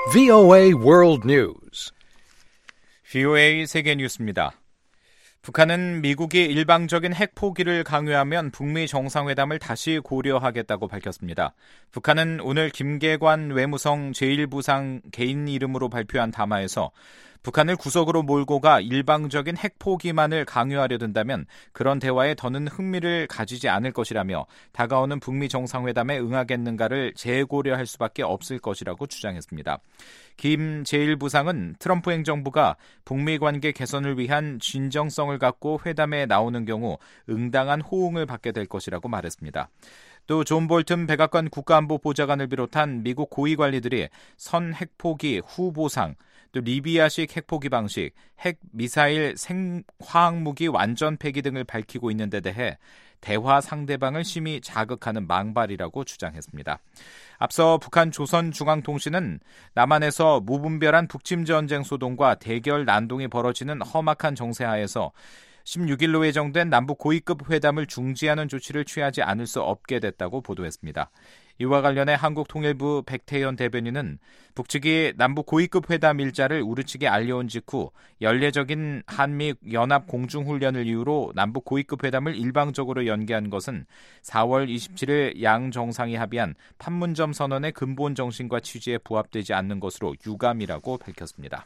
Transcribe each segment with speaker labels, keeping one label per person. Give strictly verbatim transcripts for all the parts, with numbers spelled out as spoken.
Speaker 1: 브이오에이 World News.
Speaker 2: 브이오에이 세계 뉴스입니다. 북한은 미국이 일방적인 핵 포기를 강요하면 북미 정상회담을 다시 고려하겠다고 밝혔습니다. 북한은 오늘 김계관 외무성 제일 부상 개인 이름으로 발표한 담화에서 북한을 구석으로 몰고 가 일방적인 핵 포기만을 강요하려 든다면 그런 대화에 더는 흥미를 가지지 않을 것이라며 다가오는 북미 정상회담에 응하겠는가를 재고려할 수밖에 없을 것이라고 주장했습니다. 김 제일 부상은 트럼프 행정부가 북미 관계 개선을 위한 진정성을 갖고 회담에 나오는 경우 응당한 호응을 받게 될 것이라고 말했습니다. 또 존 볼튼 백악관 국가안보 보좌관을 비롯한 미국 고위 관리들이 선 핵포기 후보상, 또 리비아식 핵포기 방식, 핵 미사일 생화학무기 완전 폐기 등을 밝히고 있는 데 대해 대화 상대방을 심히 자극하는 망발이라고 주장했습니다. 앞서 북한 조선중앙통신은 남한에서 무분별한 북침전쟁 소동과 대결 난동이 벌어지는 험악한 정세하에서 십육 일로 예정된 남북 고위급 회담을 중지하는 조치를 취하지 않을 수 없게 됐다고 보도했습니다. 이와 관련해 한국통일부 백태현 대변인은 북측이 남북 고위급 회담 일자를 우르측에 알려온 직후 연례적인 한미 연합 공중훈련을 이유로 남북 고위급 회담을 일방적으로 연기한 것은 사월 이십칠일 양 정상이 합의한 판문점 선언의 근본 정신과 취지에 부합되지 않는 것으로 유감이라고 밝혔습니다.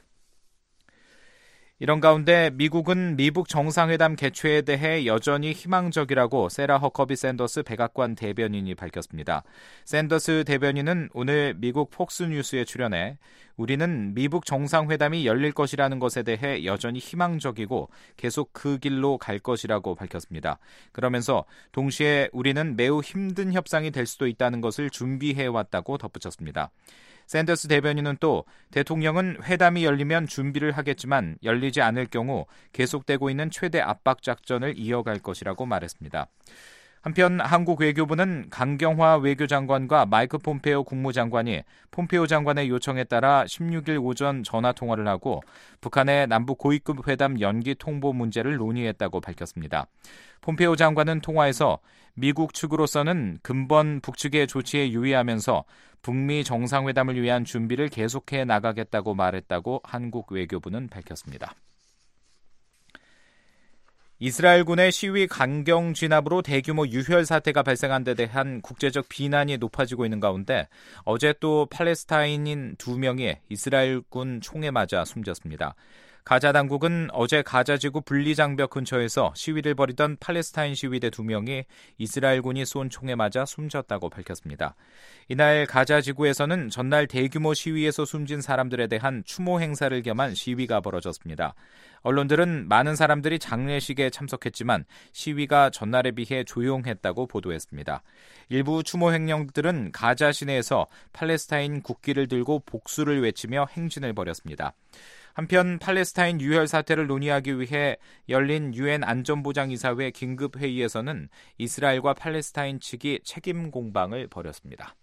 Speaker 2: 이런 가운데 미국은 미북 정상회담 개최에 대해 여전히 희망적이라고 세라 허커비 샌더스 백악관 대변인이 밝혔습니다. 샌더스 대변인은 오늘 미국 폭스뉴스에 출연해 우리는 미북 정상회담이 열릴 것이라는 것에 대해 여전히 희망적이고 계속 그 길로 갈 것이라고 밝혔습니다. 그러면서 동시에 우리는 매우 힘든 협상이 될 수도 있다는 것을 준비해왔다고 덧붙였습니다. 샌더스 대변인은 또 대통령은 회담이 열리면 준비를 하겠지만 열리지 않을 경우 계속되고 있는 최대 압박 작전을 이어갈 것이라고 말했습니다. 한편 한국 외교부는 강경화 외교장관과 마이크 폼페오 국무장관이 폼페오 장관의 요청에 따라 십육 일 오전 전화통화를 하고 북한의 남북 고위급 회담 연기 통보 문제를 논의했다고 밝혔습니다. 폼페오 장관은 통화에서 미국 측으로서는 근본 북측의 조치에 유의하면서 북미 정상회담을 위한 준비를 계속해 나가겠다고 말했다고 한국 외교부는 밝혔습니다. 이스라엘군의 시위 강경 진압으로 대규모 유혈 사태가 발생한 데 대한 국제적 비난이 높아지고 있는 가운데 어제 또 팔레스타인인 두 명이 이스라엘군 총에 맞아 숨졌습니다. 가자 당국은 어제 가자지구 분리장벽 근처에서 시위를 벌이던 팔레스타인 시위대 두 명이 이스라엘군이 쏜 총에 맞아 숨졌다고 밝혔습니다. 이날 가자지구에서는 전날 대규모 시위에서 숨진 사람들에 대한 추모 행사를 겸한 시위가 벌어졌습니다. 언론들은 많은 사람들이 장례식에 참석했지만 시위가 전날에 비해 조용했다고 보도했습니다. 일부 추모 행령들은 가자 시내에서 팔레스타인 국기를 들고 복수를 외치며 행진을 벌였습니다. 한편 팔레스타인 유혈 사태를 논의하기 위해 열린 유엔 안전보장이사회 긴급회의에서는 이스라엘과 팔레스타인 측이 책임 공방을 벌였습니다.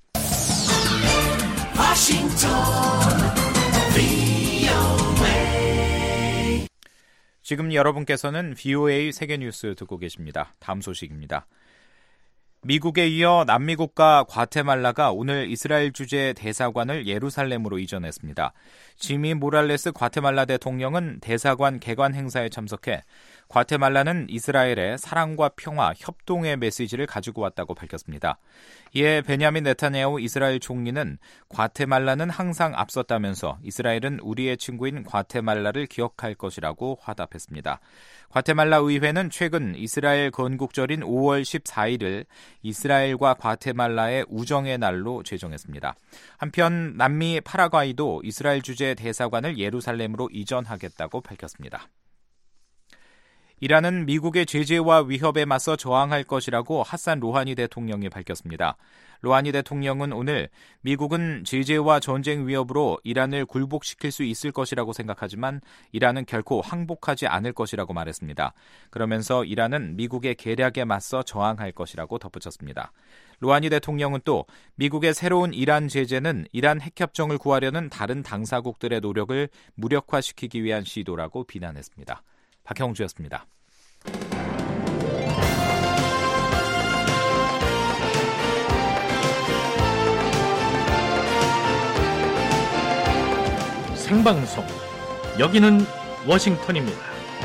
Speaker 2: 워싱턴, 브이오에이. 지금 여러분께서는 브이오에이 세계뉴스 듣고 계십니다. 다음 소식입니다. 미국에 이어 남미 국가 과테말라가 오늘 이스라엘 주재 대사관을 예루살렘으로 이전했습니다. 지미 모랄레스 과테말라 대통령은 대사관 개관 행사에 참석해 과테말라는 이스라엘의 사랑과 평화, 협동의 메시지를 가지고 왔다고 밝혔습니다. 이에 베냐민 네타냐후 이스라엘 총리는 과테말라는 항상 앞섰다면서 이스라엘은 우리의 친구인 과테말라를 기억할 것이라고 화답했습니다. 과테말라 의회는 최근 이스라엘 건국절인 오월 십사일을 이스라엘과 과테말라의 우정의 날로 제정했습니다. 한편 남미 파라과이도 이스라엘 주재 대사관을 예루살렘으로 이전하겠다고 밝혔습니다. 이란은 미국의 제재와 위협에 맞서 저항할 것이라고 하산 로하니 대통령이 밝혔습니다. 로하니 대통령은 오늘 미국은 제재와 전쟁 위협으로 이란을 굴복시킬 수 있을 것이라고 생각하지만 이란은 결코 항복하지 않을 것이라고 말했습니다. 그러면서 이란은 미국의 계략에 맞서 저항할 것이라고 덧붙였습니다. 로하니 대통령은 또 미국의 새로운 이란 제재는 이란 핵협정을 구하려는 다른 당사국들의 노력을 무력화시키기 위한 시도라고 비난했습니다. 박형주였습니다.
Speaker 1: 생방송. 여기는 워싱턴입니다.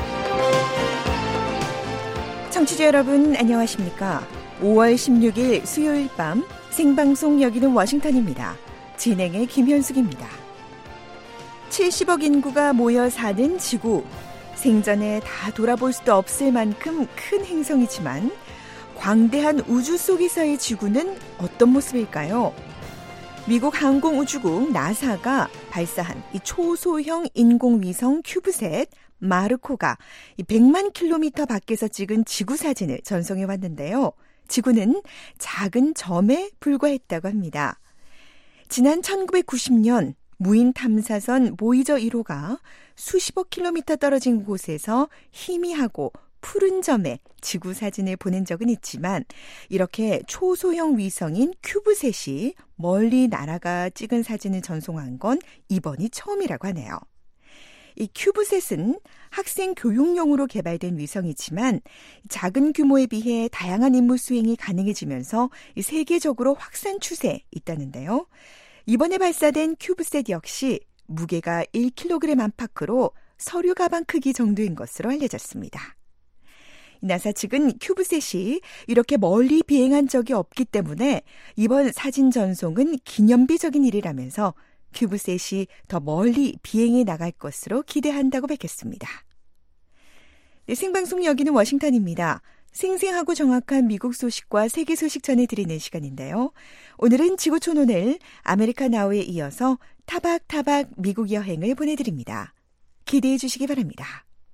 Speaker 3: 청취자 여러분 안녕하십니까? 오월 십육일 수요일 밤 생방송 여기는 워싱턴입니다. 진행의 김현숙입니다. 칠십억 인구가 모여 사는 지구. 생전에 다 돌아볼 수도 없을 만큼 큰 행성이지만 광대한 우주 속에서의 지구는 어떤 모습일까요? 미국 항공우주국 나사가 발사한 이 초소형 인공위성 큐브셋 마르코가 백만 킬로미터 밖에서 찍은 지구 사진을 전송해 왔는데요. 지구는 작은 점에 불과했다고 합니다. 지난 천구백구십 년 무인 탐사선 보이저 일 호가 수십억 킬로미터 떨어진 곳에서 희미하고 푸른 점에 지구 사진을 보낸 적은 있지만 이렇게 초소형 위성인 큐브셋이 멀리 날아가 찍은 사진을 전송한 건 이번이 처음이라고 하네요. 이 큐브셋은 학생 교육용으로 개발된 위성이지만 작은 규모에 비해 다양한 임무 수행이 가능해지면서 세계적으로 확산 추세에 있다는데요. 이번에 발사된 큐브셋 역시 무게가 일 킬로그램 안팎으로 서류 가방 크기 정도인 것으로 알려졌습니다. 나사 측은 큐브셋이 이렇게 멀리 비행한 적이 없기 때문에 이번 사진 전송은 기념비적인 일이라면서 큐브셋이 더 멀리 비행해 나갈 것으로 기대한다고 밝혔습니다. 네, 생방송 여기는 워싱턴입니다. 생생하고 정확한 미국 소식과 세계 소식 전해드리는 시간인데요. 오늘은 지구촌 오늘 아메리카 나우에 이어서 타박타박 미국 여행을 보내드립니다. 기대해 주시기 바랍니다.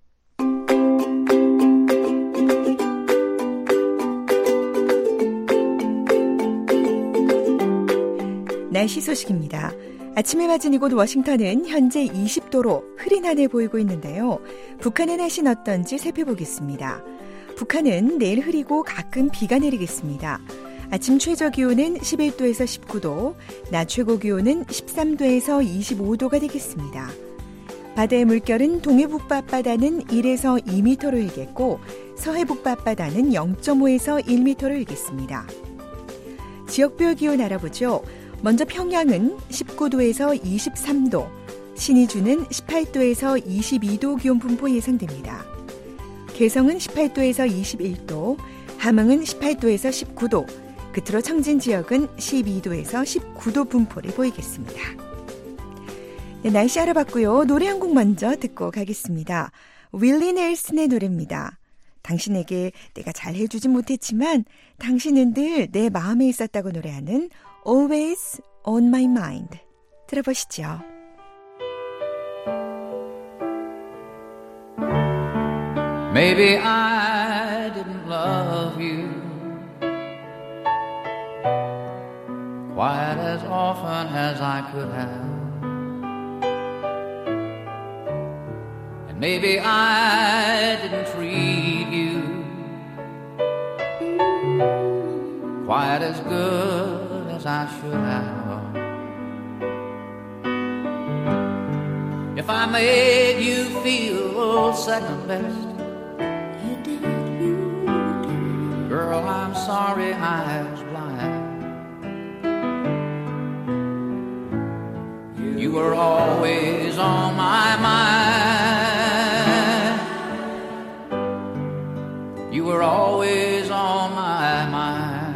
Speaker 3: 날씨 소식입니다. 아침에 맞은 이곳 워싱턴은 현재 이십 도로 흐린 하늘 보이고 있는데요. 북한의 날씨는 어떤지 살펴보겠습니다. 북한은 내일 흐리고 가끔 비가 내리겠습니다. 아침 최저 기온은 십일 도에서 십구 도, 낮 최고 기온은 십삼 도에서 이십오 도가 되겠습니다. 바다의 물결은 동해북부 앞바다는 일에서 이 미터로 일겠고 서해북부 앞바다는 영 점 오에서 일 미터로 일겠습니다. 지역별 기온 알아보죠. 먼저 평양은 십구 도에서 이십삼 도, 신의주는 십팔 도에서 이십이 도 기온 분포 예상됩니다. 개성은 십팔 도에서 이십일 도, 함흥은 십팔 도에서 십구 도, 끝으로 청진 지역은 십이 도에서 십구 도 분포를 보이겠습니다. 네, 날씨 알아봤고요. 노래 한 곡 먼저 듣고 가겠습니다. 윌리 넬슨의 노래입니다. 당신에게 내가 잘해주진 못했지만 당신은 늘 내 마음에 있었다고 노래하는 Always on my mind. 들어보시죠.
Speaker 4: Maybe I didn't love you quite as often as I could have. And maybe I didn't treat you quite as good as I should have. If I made you feel second best, you did, you did. Girl, I'm sorry I was blind. You, you were always on my mind. You were always on my mind.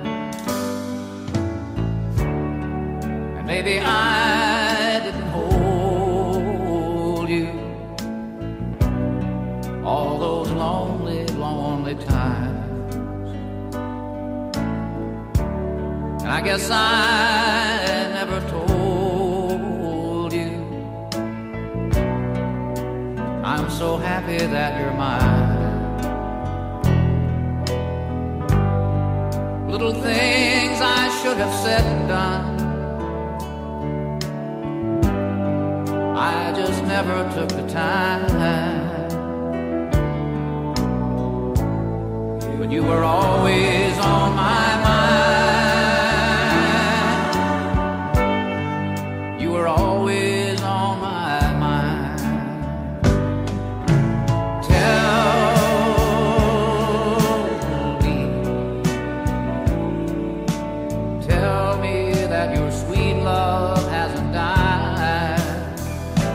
Speaker 4: And maybe I didn't hold you all those lonely, lonely times. And I guess I never told you I'm so happy that you're mine. Little things I should have said and done, I just never took the time. But you were always on my mind. You were always on my mind. Tell me, tell me that your sweet love hasn't died.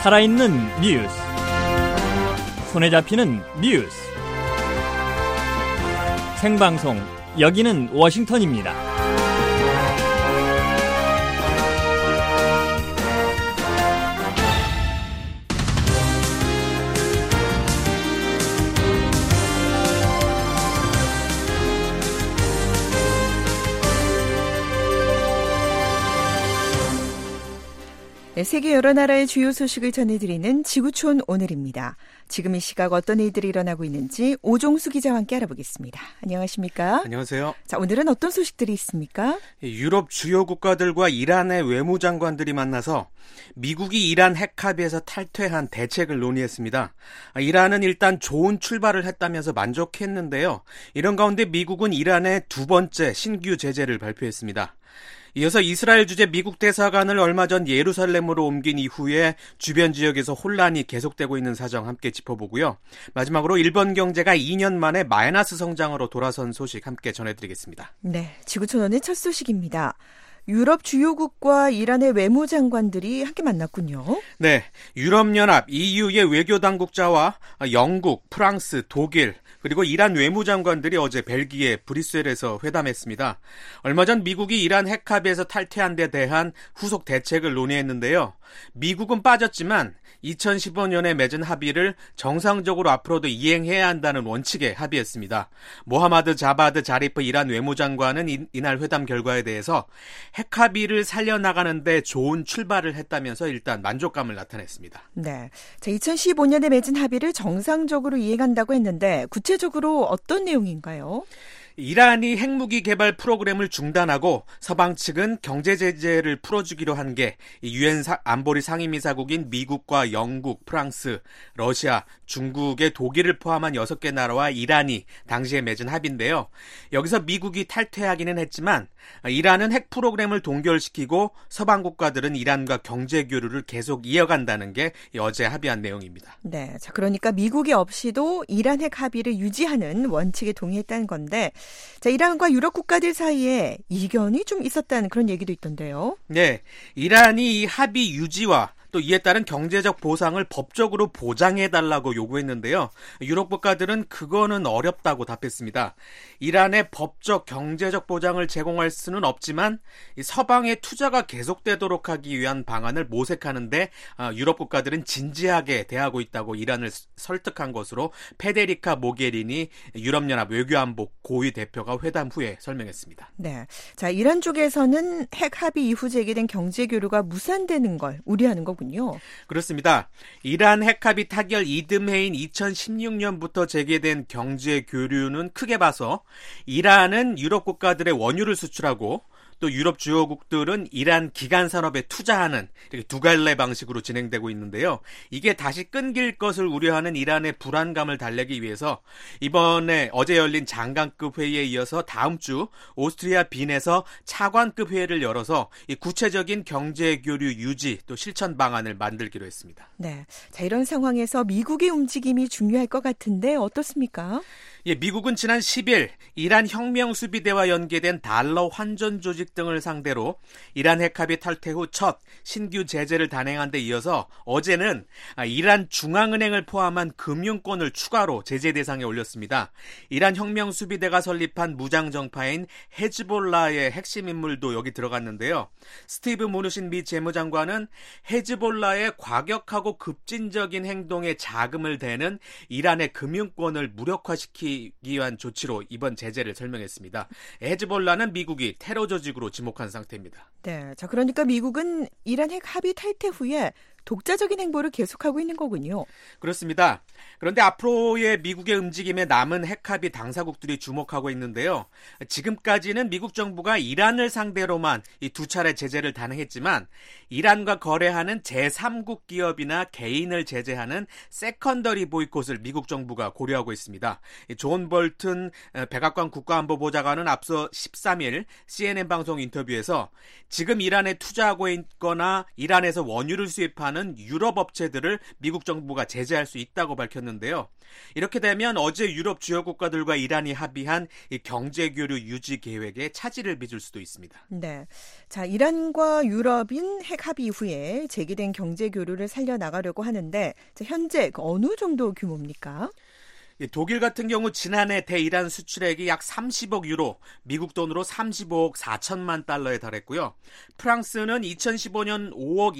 Speaker 1: 살아있는 뉴스, 손에 잡히는 뉴스, 생방송, 여기는 워싱턴입니다.
Speaker 3: 세계 여러 나라의 주요 소식을 전해드리는 지구촌 오늘입니다. 지금 이 시각 어떤 일들이 일어나고 있는지 오종수 기자와 함께 알아보겠습니다. 안녕하십니까?
Speaker 5: 안녕하세요.
Speaker 3: 자, 오늘은 어떤 소식들이 있습니까?
Speaker 5: 유럽 주요 국가들과 이란의 외무장관들이 만나서 미국이 이란 핵 합의에서 탈퇴한 대책을 논의했습니다. 이란은 일단 좋은 출발을 했다면서 만족했는데요. 이런 가운데 미국은 이란에 두 번째 신규 제재를 발표했습니다. 이어서 이스라엘 주재 미국 대사관을 얼마 전 예루살렘으로 옮긴 이후에 주변 지역에서 혼란이 계속되고 있는 사정 함께 짚어보고요. 마지막으로 일본 경제가 이 년 만에 마이너스 성장으로 돌아선 소식 함께 전해드리겠습니다.
Speaker 3: 네, 지구촌원의 첫 소식입니다. 유럽 주요국과 이란의 외무장관들이 함께 만났군요.
Speaker 5: 네, 유럽연합 이유의 외교당국자와 영국, 프랑스, 독일, 그리고 이란 외무장관들이 어제 벨기에 브뤼셀에서 회담했습니다. 얼마 전 미국이 이란 핵 합의에서 탈퇴한 데 대한 후속 대책을 논의했는데요. 미국은 빠졌지만 이천십오 년에 맺은 합의를 정상적으로 앞으로도 이행해야 한다는 원칙에 합의했습니다. 모하마드 자바드 자리프 이란 외무장관은 이, 이날 회담 결과에 대해서 핵 합의를 살려나가는 데 좋은 출발을 했다면서 일단 만족감을 나타냈습니다.
Speaker 3: 네, 자, 이천십오 년에 맺은 합의를 정상적으로 이행한다고 했는데 구체적으로 어떤 내용인가요?
Speaker 5: 이란이 핵무기 개발 프로그램을 중단하고 서방 측은 경제 제재를 풀어주기로 한 게 유엔 안보리 상임이사국인 미국과 영국, 프랑스, 러시아, 중국의 독일을 포함한 여섯 개 나라와 이란이 당시에 맺은 합의인데요. 여기서 미국이 탈퇴하기는 했지만 이란은 핵 프로그램을 동결시키고 서방 국가들은 이란과 경제 교류를 계속 이어간다는 게 어제 합의한 내용입니다.
Speaker 3: 네, 자, 그러니까 미국이 없이도 이란 핵 합의를 유지하는 원칙에 동의했다는 건데, 자, 이란과 유럽 국가들 사이에 이견이 좀 있었다는 그런 얘기도 있던데요.
Speaker 5: 네, 이란이 이 합의 유지와 또 이에 따른 경제적 보상을 법적으로 보장해달라고 요구했는데요. 유럽 국가들은 그거는 어렵다고 답했습니다. 이란의 법적, 경제적 보장을 제공할 수는 없지만 이 서방의 투자가 계속되도록 하기 위한 방안을 모색하는데 유럽 국가들은 진지하게 대하고 있다고 이란을 설득한 것으로 페데리카 모게리니 유럽연합 외교안보 고위 대표가 회담 후에 설명했습니다.
Speaker 3: 네, 자, 이란 쪽에서는 핵 합의 이후 재개된 경제 교류가 무산되는 걸 우려하는 거군요.
Speaker 5: 그렇습니다. 이란 핵합의 타결 이듬해인 이천십육 년부터 재개된 경제 교류는 크게 봐서 이란은 유럽 국가들의 원유를 수출하고 또 유럽 주요국들은 이란 기간 산업에 투자하는 이렇게 두 갈래 방식으로 진행되고 있는데요. 이게 다시 끊길 것을 우려하는 이란의 불안감을 달래기 위해서 이번에 어제 열린 장관급 회의에 이어서 다음 주 오스트리아 빈에서 차관급 회의를 열어서 이 구체적인 경제 교류 유지 또 실천 방안을 만들기로 했습니다.
Speaker 3: 네, 자, 이런 상황에서 미국의 움직임이 중요할 것 같은데 어떻습니까?
Speaker 5: 예, 미국은 지난 십 일 이란 혁명수비대와 연계된 달러 환전 조직 등을 상대로 이란 핵합의 탈퇴 후 첫 신규 제재를 단행한 데 이어서 어제는 이란 중앙은행을 포함한 금융권을 추가로 제재 대상에 올렸습니다. 이란 혁명수비대가 설립한 무장정파인 헤즈볼라의 핵심 인물도 여기 들어갔는데요. 스티브 무누신 미 재무장관은 헤즈볼라의 과격하고 급진적인 행동에 자금을 대는 이란의 금융권을 무력화시키 기 위한 조치로 이번 제재를 설명했습니다. 헤즈볼라는 미국이 테러 조직으로 지목한 상태입니다.
Speaker 3: 네, 자, 그러니까 미국은 이란 핵 합의 탈퇴 후에 독자적인 행보를 계속하고 있는 거군요.
Speaker 5: 그렇습니다. 그런데 앞으로의 미국의 움직임에 남은 핵합의 당사국들이 주목하고 있는데요. 지금까지는 미국 정부가 이란을 상대로만 이 두 차례 제재를 단행했지만 이란과 거래하는 제삼국 기업이나 개인을 제재하는 세컨더리 보이콧을 미국 정부가 고려하고 있습니다. 존 볼튼 백악관 국가안보보좌관은 앞서 십삼 일 씨엔엔 방송 인터뷰에서 지금 이란에 투자하고 있거나 이란에서 원유를 수입하는 운영하는 유럽 업체들을 미국 정부가 제재할 수 있다고 밝혔는데요. 이렇게 되면 어제 유럽 주요 국가들과 이란이 합의한 이 경제 교류 유지 계획에 차질을 빚을 수도 있습니다.
Speaker 3: 네, 자 이란과 유럽인 핵 합의 이후에 재개된 경제 교류를 살려나가려고 하는데 자, 현재 어느 정도 규모입니까?
Speaker 5: 독일 같은 경우 지난해 대이란 수출액이 약 삼십억 유로, 미국 돈으로 삼십오억 사천만 달러에 달했고요. 프랑스는 이천십오 년 오억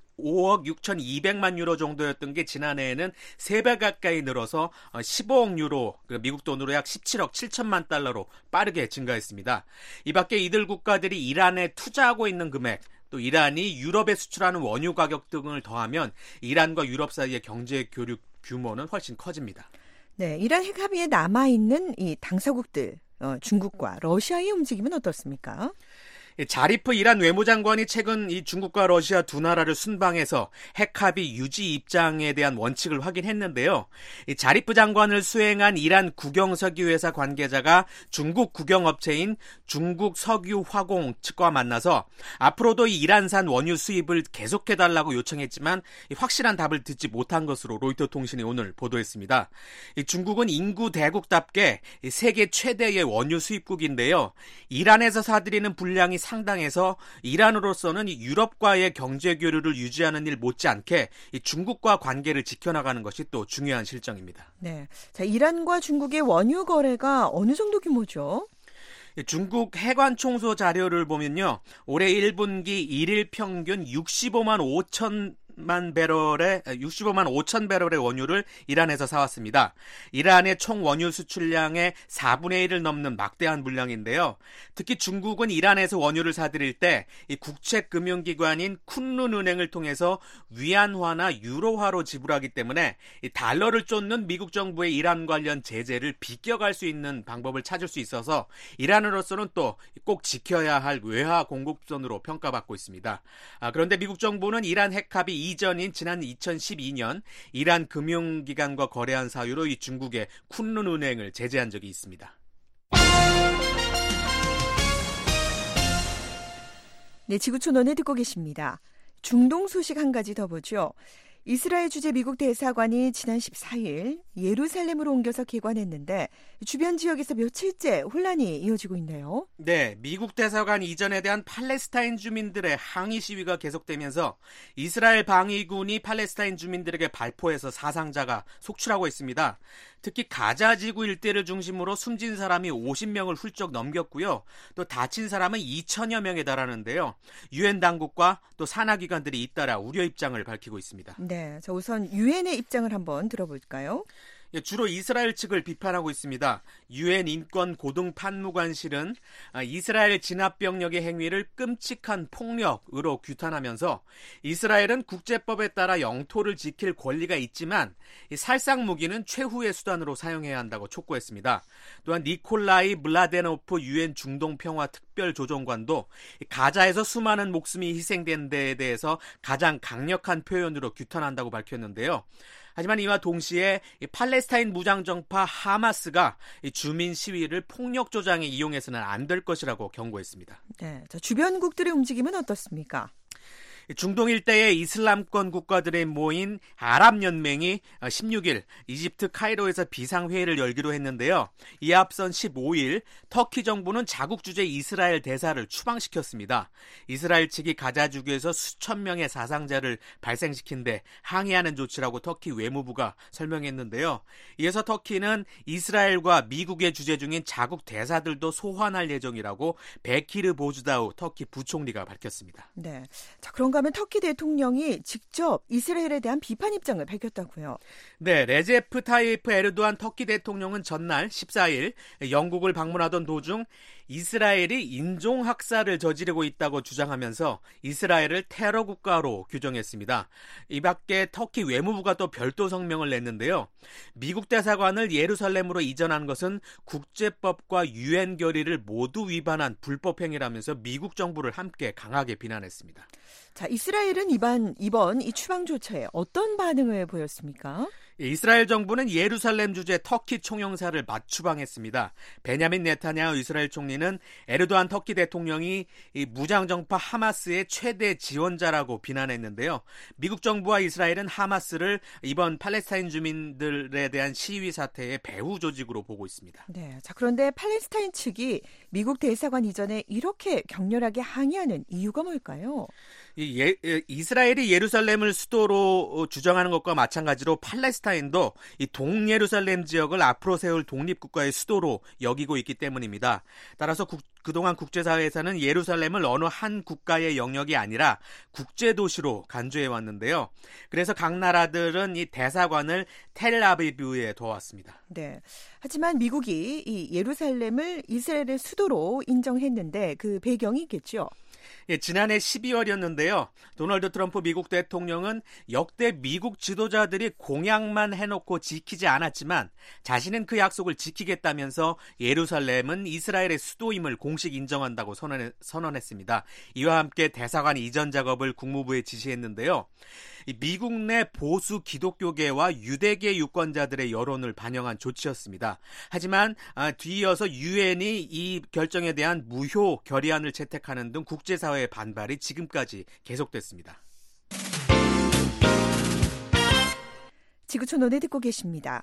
Speaker 5: 육천이백만 유로 정도였던 게 지난해에는 세 배 가까이 늘어서 십오억 유로, 미국 돈으로 약 십칠억 칠천만 달러로 빠르게 증가했습니다. 이 밖에 이들 국가들이 이란에 투자하고 있는 금액, 또 이란이 유럽에 수출하는 원유 가격 등을 더하면 이란과 유럽 사이의 경제 교류 규모는 훨씬 커집니다.
Speaker 3: 네, 이란 핵 합의에 남아있는 이 당사국들, 어, 중국과 러시아의 움직임은 어떻습니까?
Speaker 5: 자리프 이란 외무장관이 최근 이 중국과 러시아 두 나라를 순방해서 핵합의 유지 입장에 대한 원칙을 확인했는데요. 이 자리프 장관을 수행한 이란 국영석유회사 관계자가 중국 국영업체인 중국석유화공 측과 만나서 앞으로도 이 이란산 원유 수입을 계속해달라고 요청했지만 확실한 답을 듣지 못한 것으로 로이터 통신이 오늘 보도했습니다. 이 중국은 인구 대국답게 세계 최대의 원유 수입국인데요. 이란에서 사들이는 분량이 상당해서 이란으로서는 유럽과의 경제 교류를 유지하는 일 못지않게 중국과 관계를 지켜나가는 것이 또 중요한 실정입니다.
Speaker 3: 네, 자 이란과 중국의 원유 거래가 어느 정도 규모죠?
Speaker 5: 중국 해관 총소 자료를 보면요, 올해 일 분기 일일 평균 육십오만 오천 만 배럴의 육십오만 오천 배럴의 원유를 이란에서 사왔습니다. 이란의 총 원유 수출량의 사분의 일을 넘는 막대한 물량인데요. 특히 중국은 이란에서 원유를 사들일 때 이 국책금융기관인 쿤룬은행을 통해서 위안화나 유로화로 지불하기 때문에 이 달러를 쫓는 미국 정부의 이란 관련 제재를 비껴갈 수 있는 방법을 찾을 수 있어서 이란으로서는 또 꼭 지켜야 할 외화 공급선으로 평가받고 있습니다. 아, 그런데 미국 정부는 이란 핵합의 이전인 지난 이천십이 년 이란 금융기관과 거래한 사유로 이 중국의 쿤룬은행을 제재한 적이 있습니다.
Speaker 3: 네, 지구촌원에 듣고 계십니다. 중동 소식 한 가지 더 보죠. 이스라엘 주재 미국 대사관이 지난 십사일 예루살렘으로 옮겨서 개관했는데 주변 지역에서 며칠째 혼란이 이어지고 있네요.
Speaker 5: 네, 미국 대사관 이전에 대한 팔레스타인 주민들의 항의 시위가 계속되면서 이스라엘 방위군이 팔레스타인 주민들에게 발포해서 사상자가 속출하고 있습니다. 특히 가자 지구 일대를 중심으로 숨진 사람이 오십 명을 훌쩍 넘겼고요. 또 다친 사람은 이천여 명에 달하는데요. 유엔 당국과 또 산하기관들이 잇따라 우려 입장을 밝히고 있습니다.
Speaker 3: 네, 자 우선 유엔의 입장을 한번 들어볼까요?
Speaker 5: 주로 이스라엘 측을 비판하고 있습니다. 유엔 인권 고등판무관실은 이스라엘 진압병력의 행위를 끔찍한 폭력으로 규탄하면서 이스라엘은 국제법에 따라 영토를 지킬 권리가 있지만 살상 무기는 최후의 수단으로 사용해야 한다고 촉구했습니다. 또한 니콜라이 블라데노프 유엔 중동평화특별조정관도 가자에서 수많은 목숨이 희생된 데에 대해서 가장 강력한 표현으로 규탄한다고 밝혔는데요. 하지만 이와 동시에 팔레스타인 무장정파 하마스가 주민 시위를 폭력 조장에 이용해서는 안 될 것이라고 경고했습니다.
Speaker 3: 네, 자, 주변국들의 움직임은 어떻습니까?
Speaker 5: 중동 일대의 이슬람권 국가들의 모인 아랍연맹이 십육일 이집트 카이로에서 비상회의를 열기로 했는데요. 이에 앞선 십오일 터키 정부는 자국 주재 이스라엘 대사를 추방시켰습니다. 이스라엘 측이 가자 지구에서 수천 명의 사상자를 발생시킨 데 항의하는 조치라고 터키 외무부가 설명했는데요. 이에서 터키는 이스라엘과 미국의 주재 중인 자국 대사들도 소환할 예정이라고 베키르 보즈다우 터키 부총리가 밝혔습니다.
Speaker 3: 네, 자 그런가 하면 터키 대통령이 직접 이스라엘에 대한 비판 입장을 밝혔다고요.
Speaker 5: 네, 레제프 타이프 에르도안 터키 대통령은 전날 십사일 영국을 방문하던 도중 이스라엘이 인종학살을 저지르고 있다고 주장하면서 이스라엘을 테러 국가로 규정했습니다. 이 밖에 터키 외무부가 또 별도 성명을 냈는데요. 미국 대사관을 예루살렘으로 이전한 것은 국제법과 유엔 결의를 모두 위반한 불법 행위라면서 미국 정부를 함께 강하게 비난했습니다.
Speaker 3: 자, 이스라엘은 이번, 이번 이 추방 조처에 어떤 반응을 보였습니까?
Speaker 5: 이스라엘 정부는 예루살렘 주재 터키 총영사를 맞추방했습니다. 베냐민 네타냐후 이스라엘 총리는 에르도안 터키 대통령이 이 무장정파 하마스의 최대 지원자라고 비난했는데요. 미국 정부와 이스라엘은 하마스를 이번 팔레스타인 주민들에 대한 시위 사태의 배후 조직으로 보고 있습니다.
Speaker 3: 네, 자 그런데 팔레스타인 측이 미국 대사관 이전에 이렇게 격렬하게 항의하는 이유가 뭘까요?
Speaker 5: 이 예, 이스라엘이 예루살렘을 수도로 주장하는 것과 마찬가지로 팔레스타인도 이 동예루살렘 지역을 앞으로 세울 독립국가의 수도로 여기고 있기 때문입니다. 따라서 국, 그동안 국제사회에서는 예루살렘을 어느 한 국가의 영역이 아니라 국제도시로 간주해 왔는데요. 그래서 각 나라들은 이 대사관을 텔아비브에 둬왔습니다.
Speaker 3: 네. 하지만 미국이 이 예루살렘을 이스라엘의 수도로 인정했는데 그 배경이 있겠죠.
Speaker 5: 예, 지난해 십이월이었는데요. 도널드 트럼프 미국 대통령은 역대 미국 지도자들이 공약만 해놓고 지키지 않았지만 자신은 그 약속을 지키겠다면서 예루살렘은 이스라엘의 수도임을 공식 인정한다고 선언해, 선언했습니다. 이와 함께 대사관 이전 작업을 국무부에 지시했는데요. 미국 내 보수 기독교계와 유대계 유권자들의 여론을 반영한 조치였습니다. 하지만 뒤이어서 유엔이 이 결정에 대한 무효 결의안을 채택하는 등 국제사회의 반발이 지금까지 계속됐습니다.
Speaker 3: 지구촌 논에 듣고 계십니다.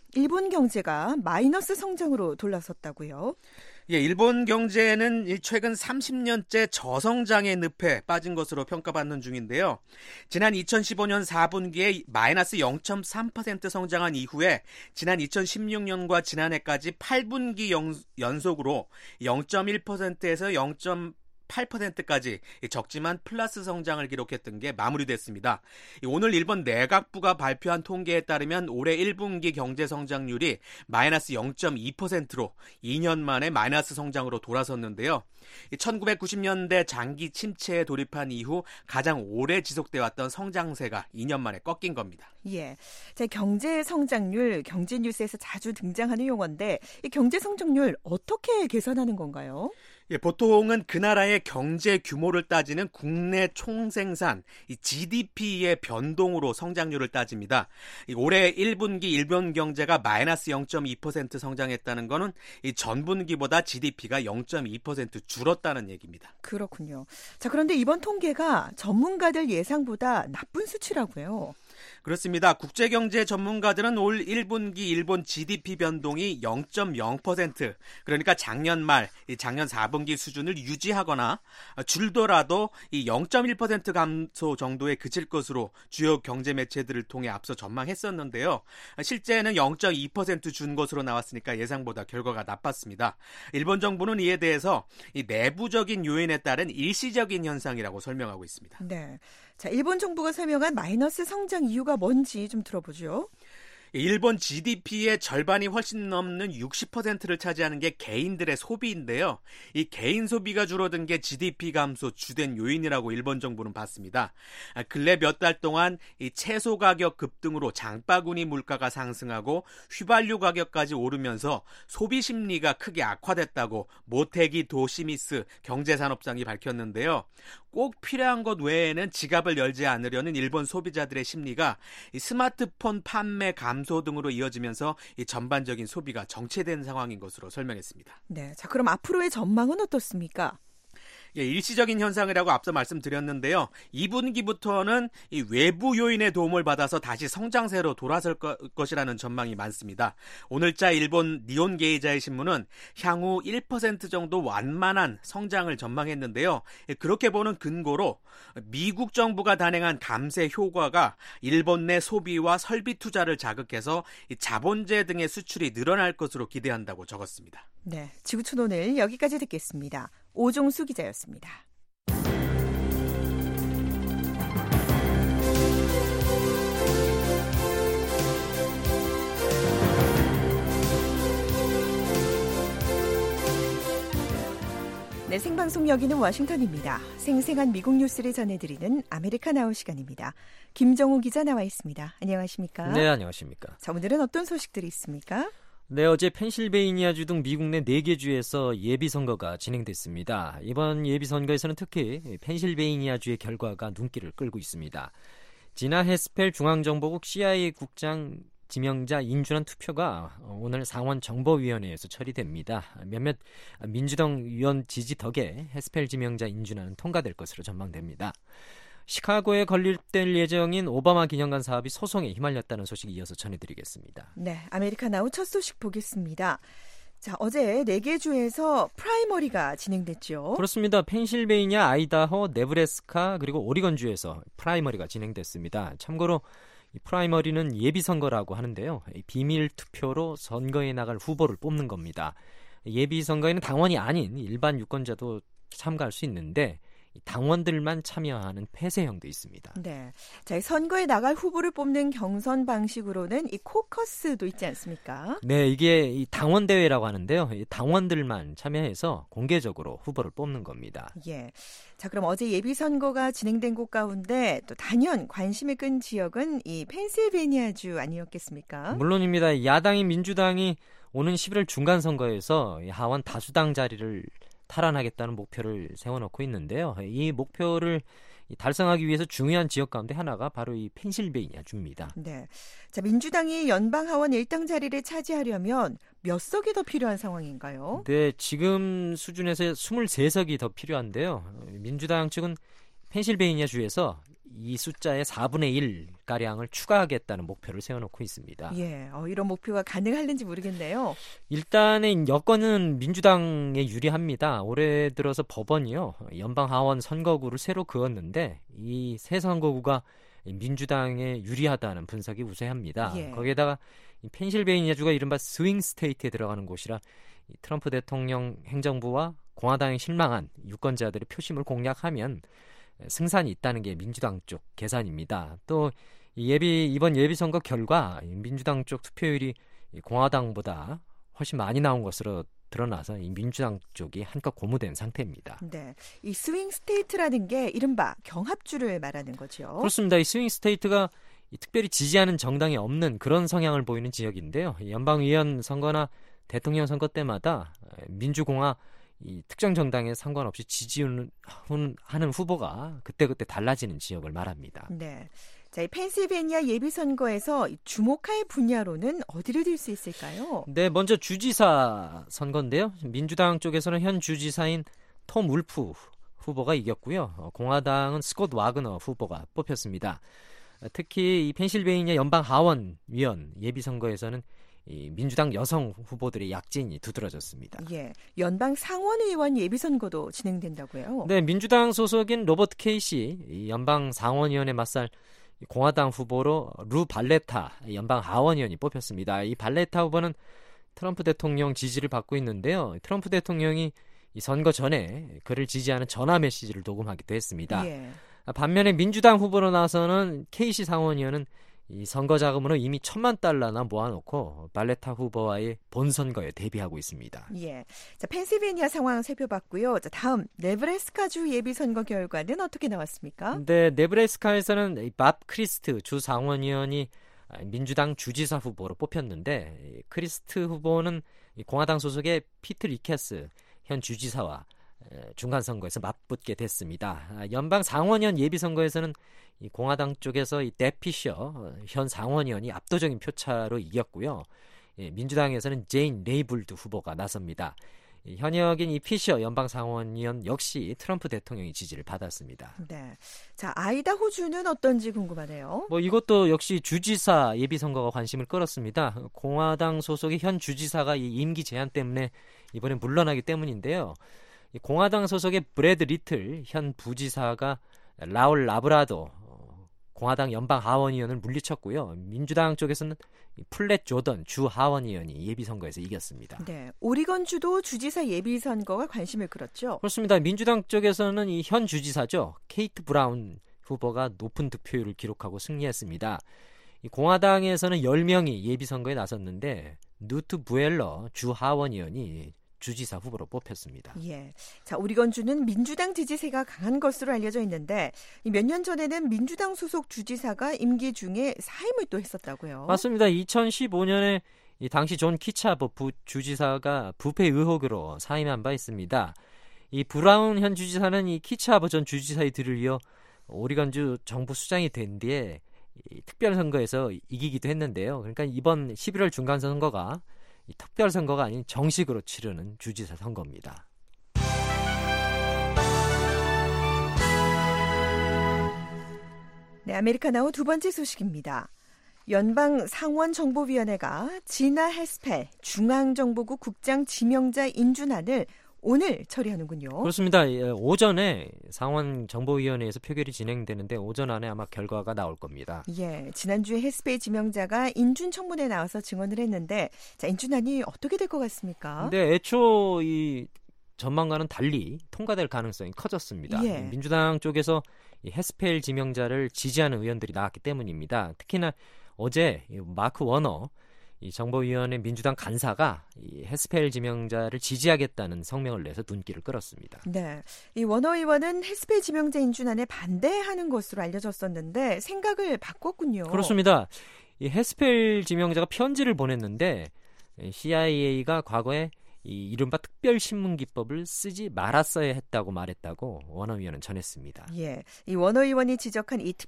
Speaker 3: 일본 경제가 마이너스 성장으로 돌아섰다고요?
Speaker 5: 예, 일본 경제는 최근 삼십 년째 저성장의 늪에 빠진 것으로 평가받는 중인데요. 지난 이천십오 년 사 분기에 마이너스 영 점 삼 퍼센트 성장한 이후에 지난 이천십육 년과 지난해까지 팔 분기 영, 연속으로 영 점 일 퍼센트에서 영 점 팔 퍼센트까지 적지만 플러스 성장을 기록했던 게 마무리됐습니다. 오늘 일본 내각부가 발표한 통계에 따르면 올해 일 분기 경제 성장률이 마이너스 영 점 이 퍼센트로 이 년 만에 마이너스 성장으로 돌아섰는데요. 천구백구십 년대 장기 침체에 돌입한 이후 가장 오래 지속돼 왔던 성장세가 이 년 만에 꺾인 겁니다.
Speaker 3: 예, 자, 경제 성장률, 경제 뉴스에서 자주 등장하는 용어인데 이 경제 성장률 어떻게 계산하는 건가요?
Speaker 5: 예, 보통은 그 나라의 경제 규모를 따지는 국내 총생산, 이 지디피의 변동으로 성장률을 따집니다. 이 올해 일 분기 일본 경제가 마이너스 영 점 이 퍼센트 성장했다는 것은 이 전분기보다 지디피가 영 점 이 퍼센트 줄었다는 얘기입니다.
Speaker 3: 그렇군요. 자, 그런데 이번 통계가 전문가들 예상보다 나쁜 수치라고요.
Speaker 5: 그렇습니다. 국제경제 전문가들은 올 일 분기 일본 지디피 변동이 영 점 영 퍼센트, 그러니까 작년 말, 작년 사 분기 수준을 유지하거나 줄더라도 이 영 점 일 퍼센트 감소 정도에 그칠 것으로 주요 경제 매체들을 통해 앞서 전망했었는데요. 실제는 영 점 이 퍼센트 준 것으로 나왔으니까 예상보다 결과가 나빴습니다. 일본 정부는 이에 대해서 이 내부적인 요인에 따른 일시적인 현상이라고 설명하고 있습니다.
Speaker 3: 네. 자, 일본 정부가 설명한 마이너스 성장 이유가 뭔지 좀 들어보죠.
Speaker 5: 일본 지디피의 절반이 훨씬 넘는 육십 퍼센트를 차지하는 게 개인들의 소비인데요. 이 개인 소비가 줄어든 게 지디피 감소 주된 요인이라고 일본 정부는 봤습니다. 근래 몇 달 동안 이 채소 가격 급등으로 장바구니 물가가 상승하고 휘발유 가격까지 오르면서 소비 심리가 크게 악화됐다고 모테기 도시미스 경제산업장이 밝혔는데요. 꼭 필요한 것 외에는 지갑을 열지 않으려는 일본 소비자들의 심리가 이 스마트폰 판매 감소 등으로 이어지면서 이 전반적인 소비가 정체된 상황인 것으로 설명했습니다.
Speaker 3: 네, 자 그럼 앞으로의 전망은 어떻습니까?
Speaker 5: 예, 일시적인 현상이라고 앞서 말씀드렸는데요. 이 분기부터는 이 외부 요인의 도움을 받아서 다시 성장세로 돌아설 거, 것이라는 전망이 많습니다. 오늘자 일본 니혼 게이자의 신문은 향후 일 퍼센트 정도 완만한 성장을 전망했는데요. 예, 그렇게 보는 근거로 미국 정부가 단행한 감세 효과가 일본 내 소비와 설비 투자를 자극해서 이 자본재 등의 수출이 늘어날 것으로 기대한다고 적었습니다.
Speaker 3: 네, 지구촌 오늘 여기까지 듣겠습니다. 오종수 기자였습니다. 네, 생방송 여기는 워싱턴입니다. 생생한 미국 뉴스를 전해드리는 아메리카 나우 시간입니다. 김정우 기자 나와 있습니다. 안녕하십니까?
Speaker 6: 네, 안녕하십니까?
Speaker 3: 자, 오늘은 어떤 소식들이 있습니까?
Speaker 6: 네, 어제 펜실베이니아주 등 미국 내 네 개 주에서 예비선거가 진행됐습니다. 이번 예비선거에서는 특히 펜실베이니아주의 결과가 눈길을 끌고 있습니다. 지나 헤스펠 중앙정보국 씨아이에이 국장 지명자 인준안 투표가 오늘 상원 정보위원회에서 처리됩니다. 몇몇 민주당 의원 지지 덕에 헤스펠 지명자 인준안은 통과될 것으로 전망됩니다. 시카고에 건립될 예정인 오바마 기념관 사업이 소송에 휘말렸다는 소식 이어서 전해드리겠습니다.
Speaker 3: 네, 아메리카나우 첫 소식 보겠습니다. 자, 어제 네 개 주에서 프라이머리가 진행됐죠.
Speaker 6: 그렇습니다. 펜실베이니아, 아이다호, 네브래스카 그리고 오리건주에서 프라이머리가 진행됐습니다. 참고로 이 프라이머리는 예비선거라고 하는데요. 비밀 투표로 선거에 나갈 후보를 뽑는 겁니다. 예비선거에는 당원이 아닌 일반 유권자도 참가할 수 있는데 당원들만 참여하는 폐쇄형도 있습니다.
Speaker 3: 네, 자, 선거에 나갈 후보를 뽑는 경선 방식으로는 이 코커스도 있지 않습니까?
Speaker 6: 네, 이게 이 당원 대회라고 하는데요. 이 당원들만 참여해서 공개적으로 후보를 뽑는 겁니다.
Speaker 3: 예, 자, 그럼 어제 예비 선거가 진행된 곳 가운데 또 단연 관심을 끈 지역은 이 펜실베니아주 아니었겠습니까?
Speaker 6: 물론입니다. 야당인 민주당이 오는 십일월 중간 선거에서 하원 다수당 자리를 탈환하겠다는 목표를 세워놓고 있는데요. 이 목표를 달성하기 위해서 중요한 지역 가운데 하나가 바로 이 펜실베이니아주입니다.
Speaker 3: 네, 자, 민주당이 연방 하원 일 당 자리를 차지하려면 몇 석이 더 필요한 상황인가요?
Speaker 6: 네, 지금 수준에서 이십삼 석이 더 필요한데요. 민주당 측은 펜실베이니아주에서 이 숫자의 사분의 일가량을 추가하겠다는 목표를 세워놓고 있습니다.
Speaker 3: 예, 어, 이런 목표가 가능할는지 모르겠네요.
Speaker 6: 일단은 여건은 민주당에 유리합니다. 올해 들어서 법원이요, 연방하원 선거구를 새로 그었는데 이 새 선거구가 민주당에 유리하다는 분석이 우세합니다.
Speaker 3: 예.
Speaker 6: 거기에다가 펜실베이니아주가 이른바 스윙 스테이트에 들어가는 곳이라 트럼프 대통령 행정부와 공화당에 실망한 유권자들의 표심을 공략하면 승산이 있다는 게 민주당 쪽 계산입니다. 또 예비 이번 예비 선거 결과 민주당 쪽 투표율이 공화당보다 훨씬 많이 나온 것으로 드러나서 이 민주당 쪽이 한껏 고무된 상태입니다.
Speaker 3: 네, 이 스윙 스테이트라는 게 이른바 경합주를 말하는 거죠.
Speaker 6: 그렇습니다. 이 스윙 스테이트가 특별히 지지하는 정당이 없는 그런 성향을 보이는 지역인데요. 연방의원 선거나 대통령 선거 때마다 민주공화 이 특정 정당에 상관없이 지지하는 후보가 그때그때 달라지는 지역을 말합니다.
Speaker 3: 네, 자, 이 펜실베니아 예비선거에서 주목할 분야로는 어디를 들 수 있을까요?
Speaker 6: 네, 먼저 주지사 선거인데요. 민주당 쪽에서는 현 주지사인 톰 울프 후보가 이겼고요. 공화당은 스콧 와그너 후보가 뽑혔습니다. 특히 이 펜실베이니아 연방 하원위원 예비선거에서는 이 민주당 여성 후보들의 약진이 두드러졌습니다.
Speaker 3: 예, 연방 상원의원 예비선거도 진행된다고요?
Speaker 6: 네, 민주당 소속인 로버트 케이시 이 연방 상원의원에 맞설 공화당 후보로 루 발레타 연방 하원의원이 뽑혔습니다. 이 발레타 후보는 트럼프 대통령 지지를 받고 있는데요. 트럼프 대통령이 이 선거 전에 그를 지지하는 전화 메시지를 녹음하기도 했습니다.
Speaker 3: 예.
Speaker 6: 반면에 민주당 후보로 나서는 케이시 상원의원은 이 선거 자금으로 이미 천만 달러나 모아놓고 발레타 후보와의 본선거에 대비하고 있습니다.
Speaker 3: 예, 자, 펜실베니아 상황 살펴봤고요. 자, 다음 네브래스카주 예비선거 결과는 어떻게 나왔습니까?
Speaker 6: 네, 네브래스카에서는 밥 크리스트 주 상원의원이 민주당 주지사 후보로 뽑혔는데 크리스트 후보는 공화당 소속의 피트 리케스 현 주지사와 중간 선거에서 맞붙게 됐습니다. 연방 상원의원 예비선거에서는 이 공화당 쪽에서 이 데피셔 현 상원의원이 압도적인 표차로 이겼고요. 예, 민주당에서는 제인 레이블드 후보가 나섭니다. 이 현역인 이 피셔 연방 상원의원 역시 트럼프 대통령의 지지를 받았습니다.
Speaker 3: 네, 자, 아이다호주는 어떤지 궁금하네요.
Speaker 6: 뭐 이것도 역시 주지사 예비선거가 관심을 끌었습니다. 공화당 소속의 현 주지사가 이 임기 제한 때문에 이번에 물러나기 때문인데요. 이 공화당 소속의 브래드 리틀 현 부지사가 라울 라브라도 공화당 연방 하원의원을 물리쳤고요. 민주당 쪽에서는 플랫 조던 주 하원의원이 예비선거에서 이겼습니다.
Speaker 3: 네, 오리건주도 주지사 예비선거가 관심을 끌었죠.
Speaker 6: 그렇습니다. 민주당 쪽에서는 이 현 주지사죠. 케이트 브라운 후보가 높은 득표율을 기록하고 승리했습니다. 이 공화당에서는 열 명이 예비선거에 나섰는데 누트 부엘러 주 하원의원이 주지사 후보로 뽑혔습니다.
Speaker 3: 예, 자, 오리건주는 민주당 지지세가 강한 것으로 알려져 있는데 몇 년 전에는 민주당 소속 주지사가 임기 중에 사임을 또 했었다고요.
Speaker 6: 맞습니다. 이천십오 년에 이 당시 존 키차버 부 주지사가 부패 의혹으로 사임한 바 있습니다. 이 브라운 현 주지사는 이 키차버 전 주지사의 뒤를 이어 오리건주 정부 수장이 된 뒤에 이 특별 선거에서 이기기도 했는데요. 그러니까 이번 십일월 중간 선거가 이 특별 선거가 아닌 정식으로 치르는 주지사 선거입니다.
Speaker 3: 네, 아메리카나우 두 번째 소식입니다. 연방 상원정보위원회가 지나 헤스펠 중앙정보국 국장 지명자 인준안을 오늘 처리하는군요.
Speaker 6: 그렇습니다. 오전에 상원정보위원회에서 표결이 진행되는데 오전 안에 아마 결과가 나올 겁니다.
Speaker 3: 예, 지난주에 헤스펠 지명자가 인준 청문회에 나와서 증언을 했는데 자, 인준안이 어떻게 될 것 같습니까?
Speaker 6: 근데 애초 이 전망과는 달리 통과될 가능성이 커졌습니다.
Speaker 3: 예.
Speaker 6: 민주당 쪽에서 이 헤스펠 지명자를 지지하는 의원들이 나왔기 때문입니다. 특히나 어제 마크 워너 이 정보위원회 민주당 간사가 이 헤스펠 지명자를 지지하겠다는 성명을 내서 눈길을 끌었습니다.
Speaker 3: 네, 이 워너 의원은 헤스펠 지명자 인준안에 반대하는 것으로 알려졌었는데 생각을 바꿨군요.
Speaker 6: 그렇습니다. 이 헤스펠 지명자가 편지를 보냈는데 씨아이에이가 과거에 이 이른바 특별신문기법을 쓰지 말았어야 했다고 말했다고 워너 의원은 전했습니다.
Speaker 3: 예, 이 워너 의원이 지적한 이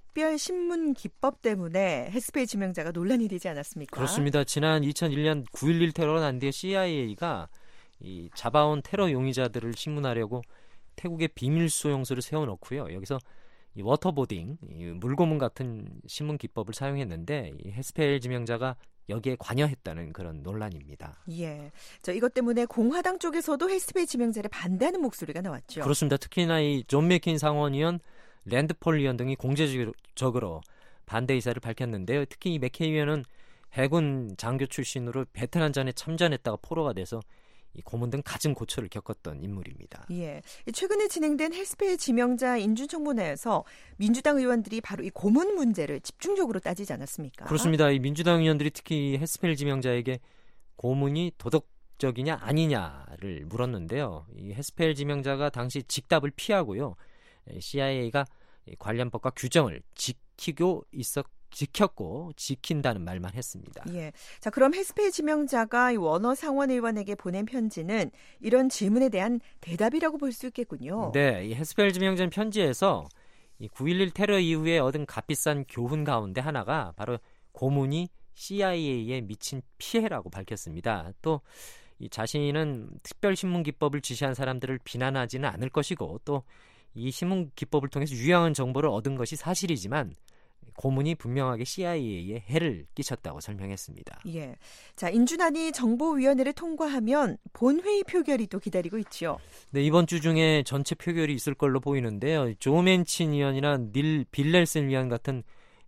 Speaker 3: 특별신문기법 때문에 헤스펠 지명자가 논란이 되지 않았습니까?
Speaker 6: 그렇습니다. 지난 이천일 년 구일일 테러가 난 뒤에 씨아이에이가 이 잡아온 테러 용의자들을 신문하려고 태국에 비밀 수용소를 세워놓고요. 여기서 이 워터보딩, 이 물고문 같은 신문 기법을 사용했는데 이 헤스펠 지명자가 여기에 관여했다는 그런 논란입니다.
Speaker 3: 예, 저 이것 때문에 공화당 쪽에서도 헤스펠 지명자를 반대하는 목소리가 나왔죠.
Speaker 6: 그렇습니다. 특히나 이 존 맥케인 상원의원, 랜드폴 의원 등이 공개적으로 반대 의사를 밝혔는데요. 특히 이 맥케인 의원은 해군 장교 출신으로 베트남전에 참전했다가 포로가 돼서 이 고문 등 갖은 고초를 겪었던 인물입니다.
Speaker 3: 예, 최근에 진행된 헤스펠 지명자 인준 청문회에서 민주당 의원들이 바로 이 고문 문제를 집중적으로 따지지 않았습니까?
Speaker 6: 그렇습니다. 이 민주당 의원들이 특히 헤스펠 지명자에게 고문이 도덕적이냐 아니냐를 물었는데요. 이 헤스펠 지명자가 당시 직답을 피하고요. 씨아이에이가 관련법과 규정을 지키고 있었. 지켰고 지킨다는 말만 했습니다.
Speaker 3: 예, 자 그럼 헤스펠 지명자가 이 워너 상원 의원에게 보낸 편지는 이런 질문에 대한 대답이라고 볼 수 있겠군요.
Speaker 6: 네, 이 헤스펠 지명자 편지에서 이 구일일 테러 이후에 얻은 값비싼 교훈 가운데 하나가 바로 고문이 씨아이에이에 미친 피해라고 밝혔습니다. 또 이 자신은 특별신문 기법을 지시한 사람들을 비난하지는 않을 것이고 또 이 신문 기법을 통해서 유용한 정보를 얻은 것이 사실이지만 고문이 분명하게 씨아이에이에 해를 끼쳤다고 설명했습니다.
Speaker 3: 예, 자 인준안이 정보위원회를 통과하면 본회의 표결이 또 기다리고 있죠.
Speaker 6: 네, 이번 주 중에 전체 표결이 있을 걸로 보이는데요. 조 맨친 의원이나 닐 빌렐슨 의원 같은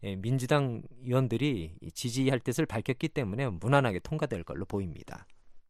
Speaker 6: 민주당 의원들이 지지할 뜻을 밝혔기 때문에 무난하게 통과될 걸로 보입니다.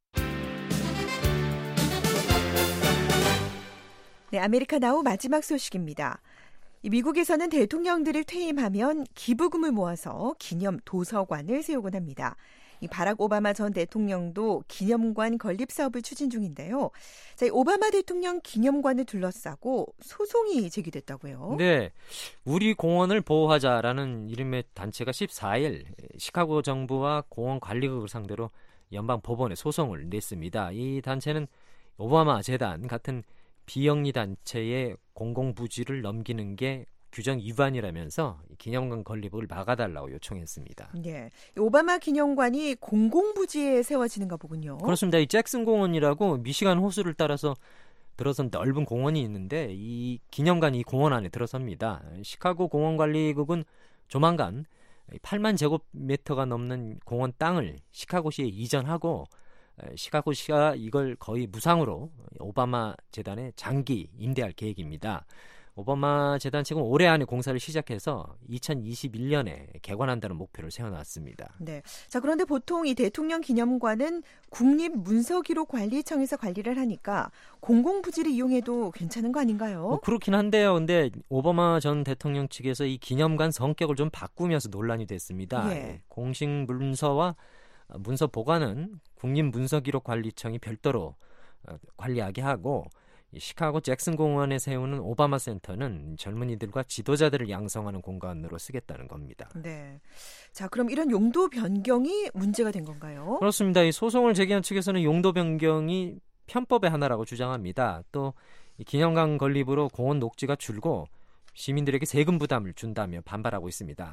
Speaker 3: 네, 아메리카나우 마지막 소식입니다. 미국에서는 대통령들을 퇴임하면 기부금을 모아서 기념 도서관을 세우곤 합니다. 이 바락 오바마 전 대통령도 기념관 건립 사업을 추진 중인데요. 자, 이 오바마 대통령 기념관을 둘러싸고 소송이 제기됐다고요?
Speaker 6: 네, 우리 공원을 보호하자라는 이름의 단체가 십사일 시카고 정부와 공원 관리국을 상대로 연방 법원에 소송을 냈습니다. 이 단체는 오바마 재단 같은 비영리 단체의 공공부지를 넘기는 게 규정 위반이라면서 기념관 건립을 막아달라고 요청했습니다.
Speaker 3: 네, 오바마 기념관이 공공부지에 세워지는가 보군요.
Speaker 6: 그렇습니다. 이 잭슨 공원이라고 미시간 호수를 따라서 들어선 넓은 공원이 있는데 이 기념관이 이 공원 안에 들어섭니다. 시카고 공원관리국은 조만간 팔만 제곱미터가 넘는 공원 땅을 시카고시에 이전하고 시카고시가 이걸 거의 무상으로 오바마 재단에 장기 임대할 계획입니다. 오바마 재단 측은 올해 안에 공사를 시작해서 이천이십일 년에 개관한다는 목표를 세워놨습니다.
Speaker 3: 네. 자, 그런데 보통 이 대통령 기념관은 국립문서기록관리청에서 관리를 하니까 공공부지를 이용해도 괜찮은 거 아닌가요?
Speaker 6: 뭐 그렇긴 한데요. 근데 오바마 전 대통령 측에서 이 기념관 성격을 좀 바꾸면서 논란이 됐습니다.
Speaker 3: 예.
Speaker 6: 공식 문서와 문서 보관은 국립문서기록관리청이 별도로 관리하게 하고 시카고 잭슨 공원에 세우는 오바마 센터는 젊은이들과 지도자들을 양성하는 공간으로 쓰겠다는 겁니다.
Speaker 3: 네. 자, 그럼 이런 용도 변경이 문제가 된 건가요?
Speaker 6: 그렇습니다. 이 소송을 제기한 측에서는 용도 변경이 편법의 하나라고 주장합니다. 또 이 기념관 건립으로 공원 녹지가 줄고 시민들에게 세금 부담을 준다며 반발하고 있습니다.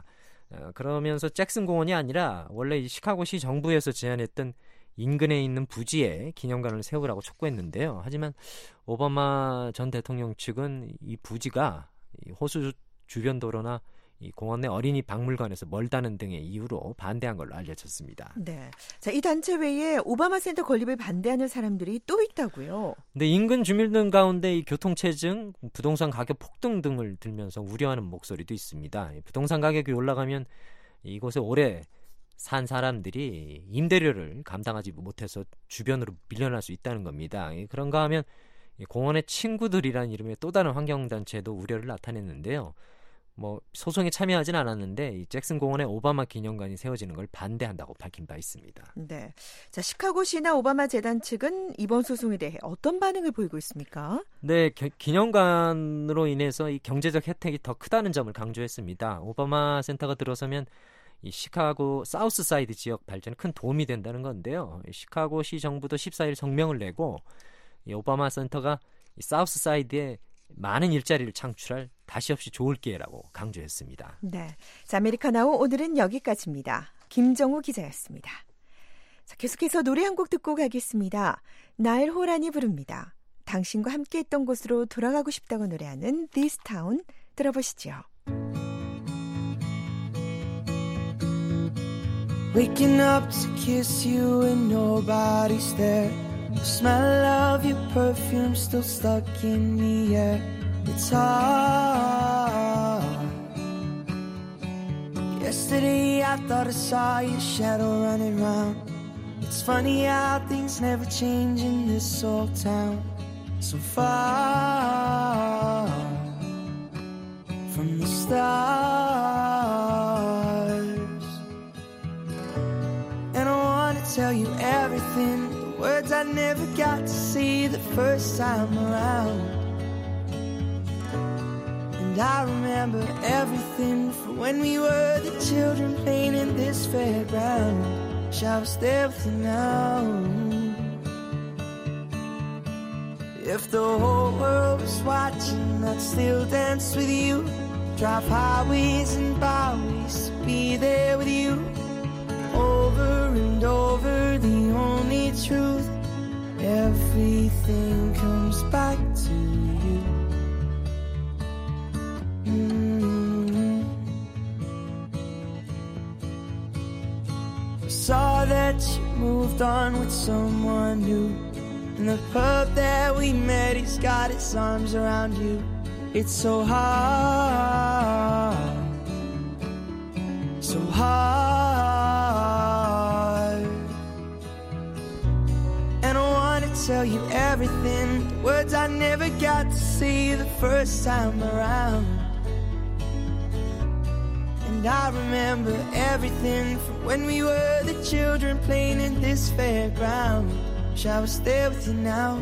Speaker 6: 어, 그러면서 잭슨 공원이 아니라 원래 이 시카고시 정부에서 제안했던 인근에 있는 부지에 기념관을 세우라고 촉구했는데요. 하지만 오바마 전 대통령 측은 이 부지가 이 호수 주변 도로나 이 공원 내 어린이 박물관에서 멀다는 등의 이유로 반대한 걸로 알려졌습니다.
Speaker 3: 네. 자, 이 단체 외에 오바마 센터 건립을 반대하는 사람들이 또 있다고요.
Speaker 6: 근데 인근 주민들 가운데 이 교통체증, 부동산 가격 폭등 등을 들면서 우려하는 목소리도 있습니다. 부동산 가격이 올라가면 이곳에 오래 산 사람들이 임대료를 감당하지 못해서 주변으로 밀려날 수 있다는 겁니다. 그런가 하면 공원의 친구들이라는 이름의 또 다른 환경단체도 우려를 나타냈는데요. 뭐 소송에 참여하진 않았는데 이 잭슨 공원에 오바마 기념관이 세워지는 걸 반대한다고 밝힌 바 있습니다.
Speaker 3: 네, 자 시카고시나 오바마 재단 측은 이번 소송에 대해 어떤 반응을 보이고 있습니까?
Speaker 6: 네, 겨, 기념관으로 인해서 이 경제적 혜택이 더 크다는 점을 강조했습니다. 오바마 센터가 들어서면 이 시카고 사우스 사이드 지역 발전에 큰 도움이 된다는 건데요. 시카고시 정부도 십사 일 성명을 내고 이 오바마 센터가 이 사우스 사이드에 많은 일자리를 창출할 다시 없이 좋을 기회라고 강조했습니다.
Speaker 3: 네, 자, 아메리카나우 오늘은 여기까지입니다. 김정우 기자였습니다. 자, 계속해서 노래 한 곡 듣고 가겠습니다. 나일 호란이 부릅니다. 당신과 함께했던 곳으로 돌아가고 싶다고 노래하는 This Town 들어보시죠.
Speaker 7: Waking up to kiss you and nobody's there. The smell of your perfume still stuck in the air. It's hard. Yesterday I thought I saw your shadow running round. It's funny how things never change in this old town. So far from the stars. And I wanna tell you everything, words I never got to see the first time around. And I remember everything from when we were the children playing in this fairground. Wish I was there with you now. If the whole world was watching, I'd still dance with you. Drive highways and byways to be there with you. Over and over, the only truth, everything comes back to you. Mm-hmm. I saw that you moved on with someone new. In the pub that we met, he's got his arms around you. It's so hard, so hard. And I wanna tell you everything, words I never got to see the first time around. And I remember everything from when we were the children playing in this fairground. Wish I was there with you now.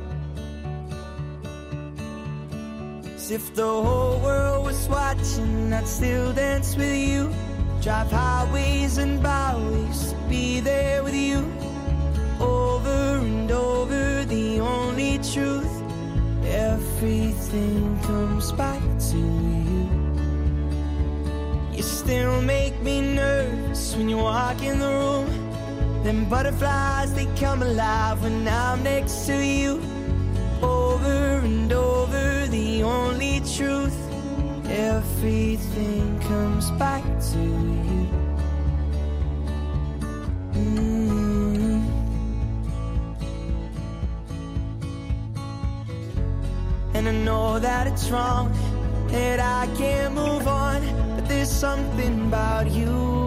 Speaker 7: As if the whole world was watching, I'd still dance with you. Drive highways and byways to be there with you. Over and over, the only truth, everything comes back to you. You still make me nervous when you walk in the room. Them butterflies, they come alive when I'm next to you. Over and over, the only truth, everything comes back to you. Mm-hmm. And I know that it's wrong, that I can't move on, but there's something about you.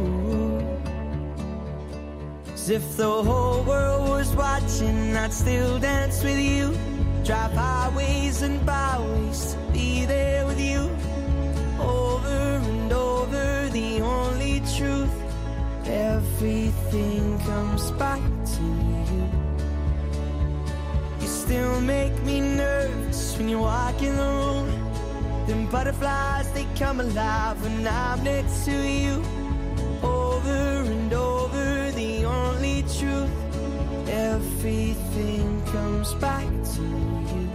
Speaker 7: As if the whole world was watching, I'd still dance with you. Drive highways and byways to be there with you. Over and over, the only truth, everything comes back to you. You still make me nervous when you walk in the room. Them butterflies, they come alive when I'm next to you. Over and over, the only truth, everything comes back to you.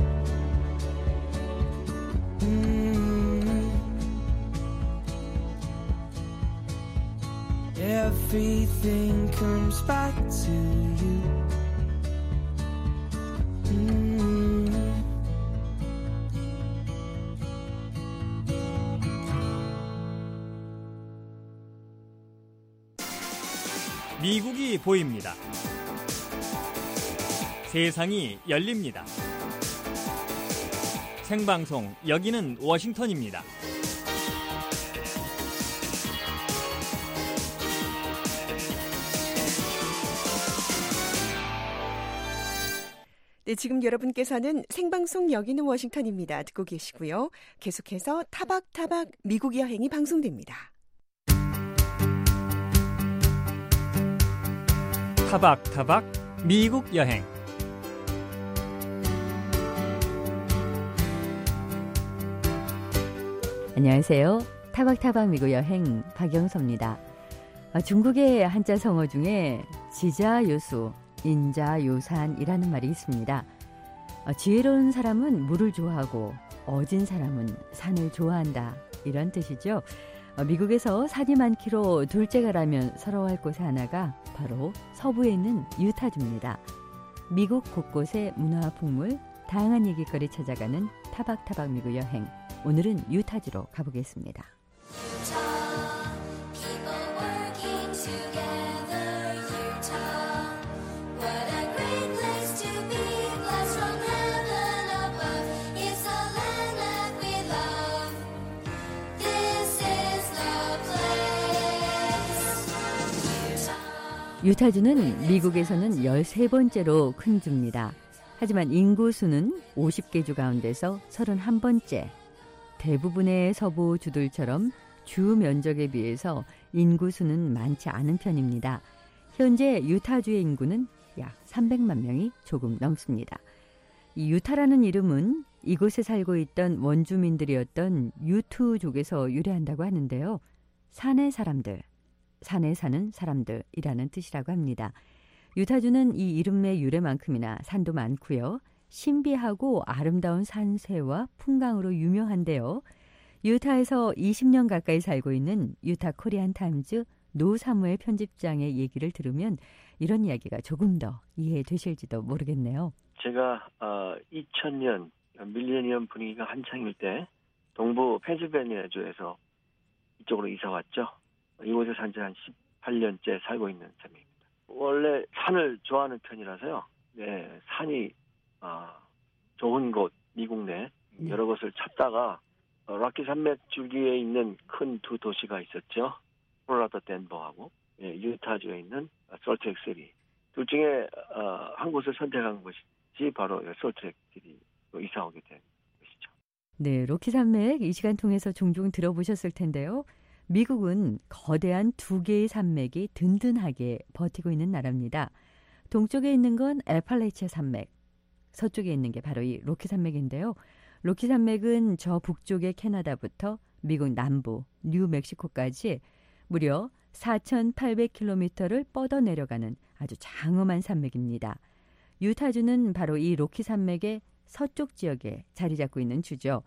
Speaker 7: Mm-hmm. everything comes back to you. Mm.
Speaker 1: 미국이 보입니다. 세상이 열립니다. 생방송 여기는 워싱턴입니다.
Speaker 3: 네, 지금 여러분께서는 생방송 여기는 워싱턴입니다. 듣고 계시고요. 계속해서 타박타박 미국 여행이 방송됩니다.
Speaker 1: 타박타박 미국 여행.
Speaker 8: 안녕하세요. 타박타박 미국 여행 박영서입니다. 중국의 한자 성어 중에 지자요수, 인자요산이라는 말이 있습니다. 지혜로운 사람은 물을 좋아하고 어진 사람은 산을 좋아한다, 이런 뜻이죠. 미국에서 산이 많기로 둘째가라면 서러워할 곳의 하나가 바로 서부에 있는 유타주입니다. 미국 곳곳의 문화와 풍물, 다양한 얘기거리 찾아가는 타박타박 미국 여행. 오늘은 유타주로 가보겠습니다. 유타주는 미국에서는 열세 번째로 큰 주입니다. 하지만 인구수는 오십 개 주 가운데서 서른한 번째. 대부분의 서부 주들처럼 주 면적에 비해서 인구수는 많지 않은 편입니다. 현재 유타주의 인구는 약 삼백만 명이 조금 넘습니다. 이 유타라는 이름은 이곳에 살고 있던 원주민들이었던 유투족에서 유래한다고 하는데요. 산의 사람들, 산에 사는 사람들이라는 뜻이라고 합니다. 유타주는 이 이름의 유래만큼이나 산도 많고요. 신비하고 아름다운 산세와 풍광으로 유명한데요. 유타에서 이십 년 가까이 살고 있는 유타 코리안 타임즈 노 사무엘 편집장의 얘기를 들으면 이런 이야기가 조금 더 이해되실지도 모르겠네요.
Speaker 9: 제가 어, 이천 년 밀레니엄 분위기가 한창일 때 동부 펜실베니아주에서 이쪽으로 이사 왔죠. 이곳에 산 지 한 십팔 년째 살고 있는 셈입니다. 원래 산을 좋아하는 편이라서요. 네, 산이 어, 좋은 곳, 미국 내 여러 곳을 찾다가 어, 락키 산맥 줄기에 있는 큰 두 도시가 있었죠. 콜로라도 덴버하고 예, 유타주에 있는 솔트레이크시티. 둘 중에 어, 한 곳을 선택한 것이 바로 솔트레이크시티로 이사 오게 된 것이죠.
Speaker 8: 네, 로키 산맥 이 시간 통해서 종종 들어보셨을 텐데요. 미국은 거대한 두 개의 산맥이 든든하게 버티고 있는 나라입니다. 동쪽에 있는 건 애팔레치아 산맥, 서쪽에 있는 게 바로 이 로키 산맥인데요. 로키 산맥은 저 북쪽의 캐나다부터 미국 남부 뉴멕시코까지 무려 사천팔백 킬로미터를 뻗어 내려가는 아주 장엄한 산맥입니다. 유타주는 바로 이 로키 산맥의 서쪽 지역에 자리 잡고 있는 주죠.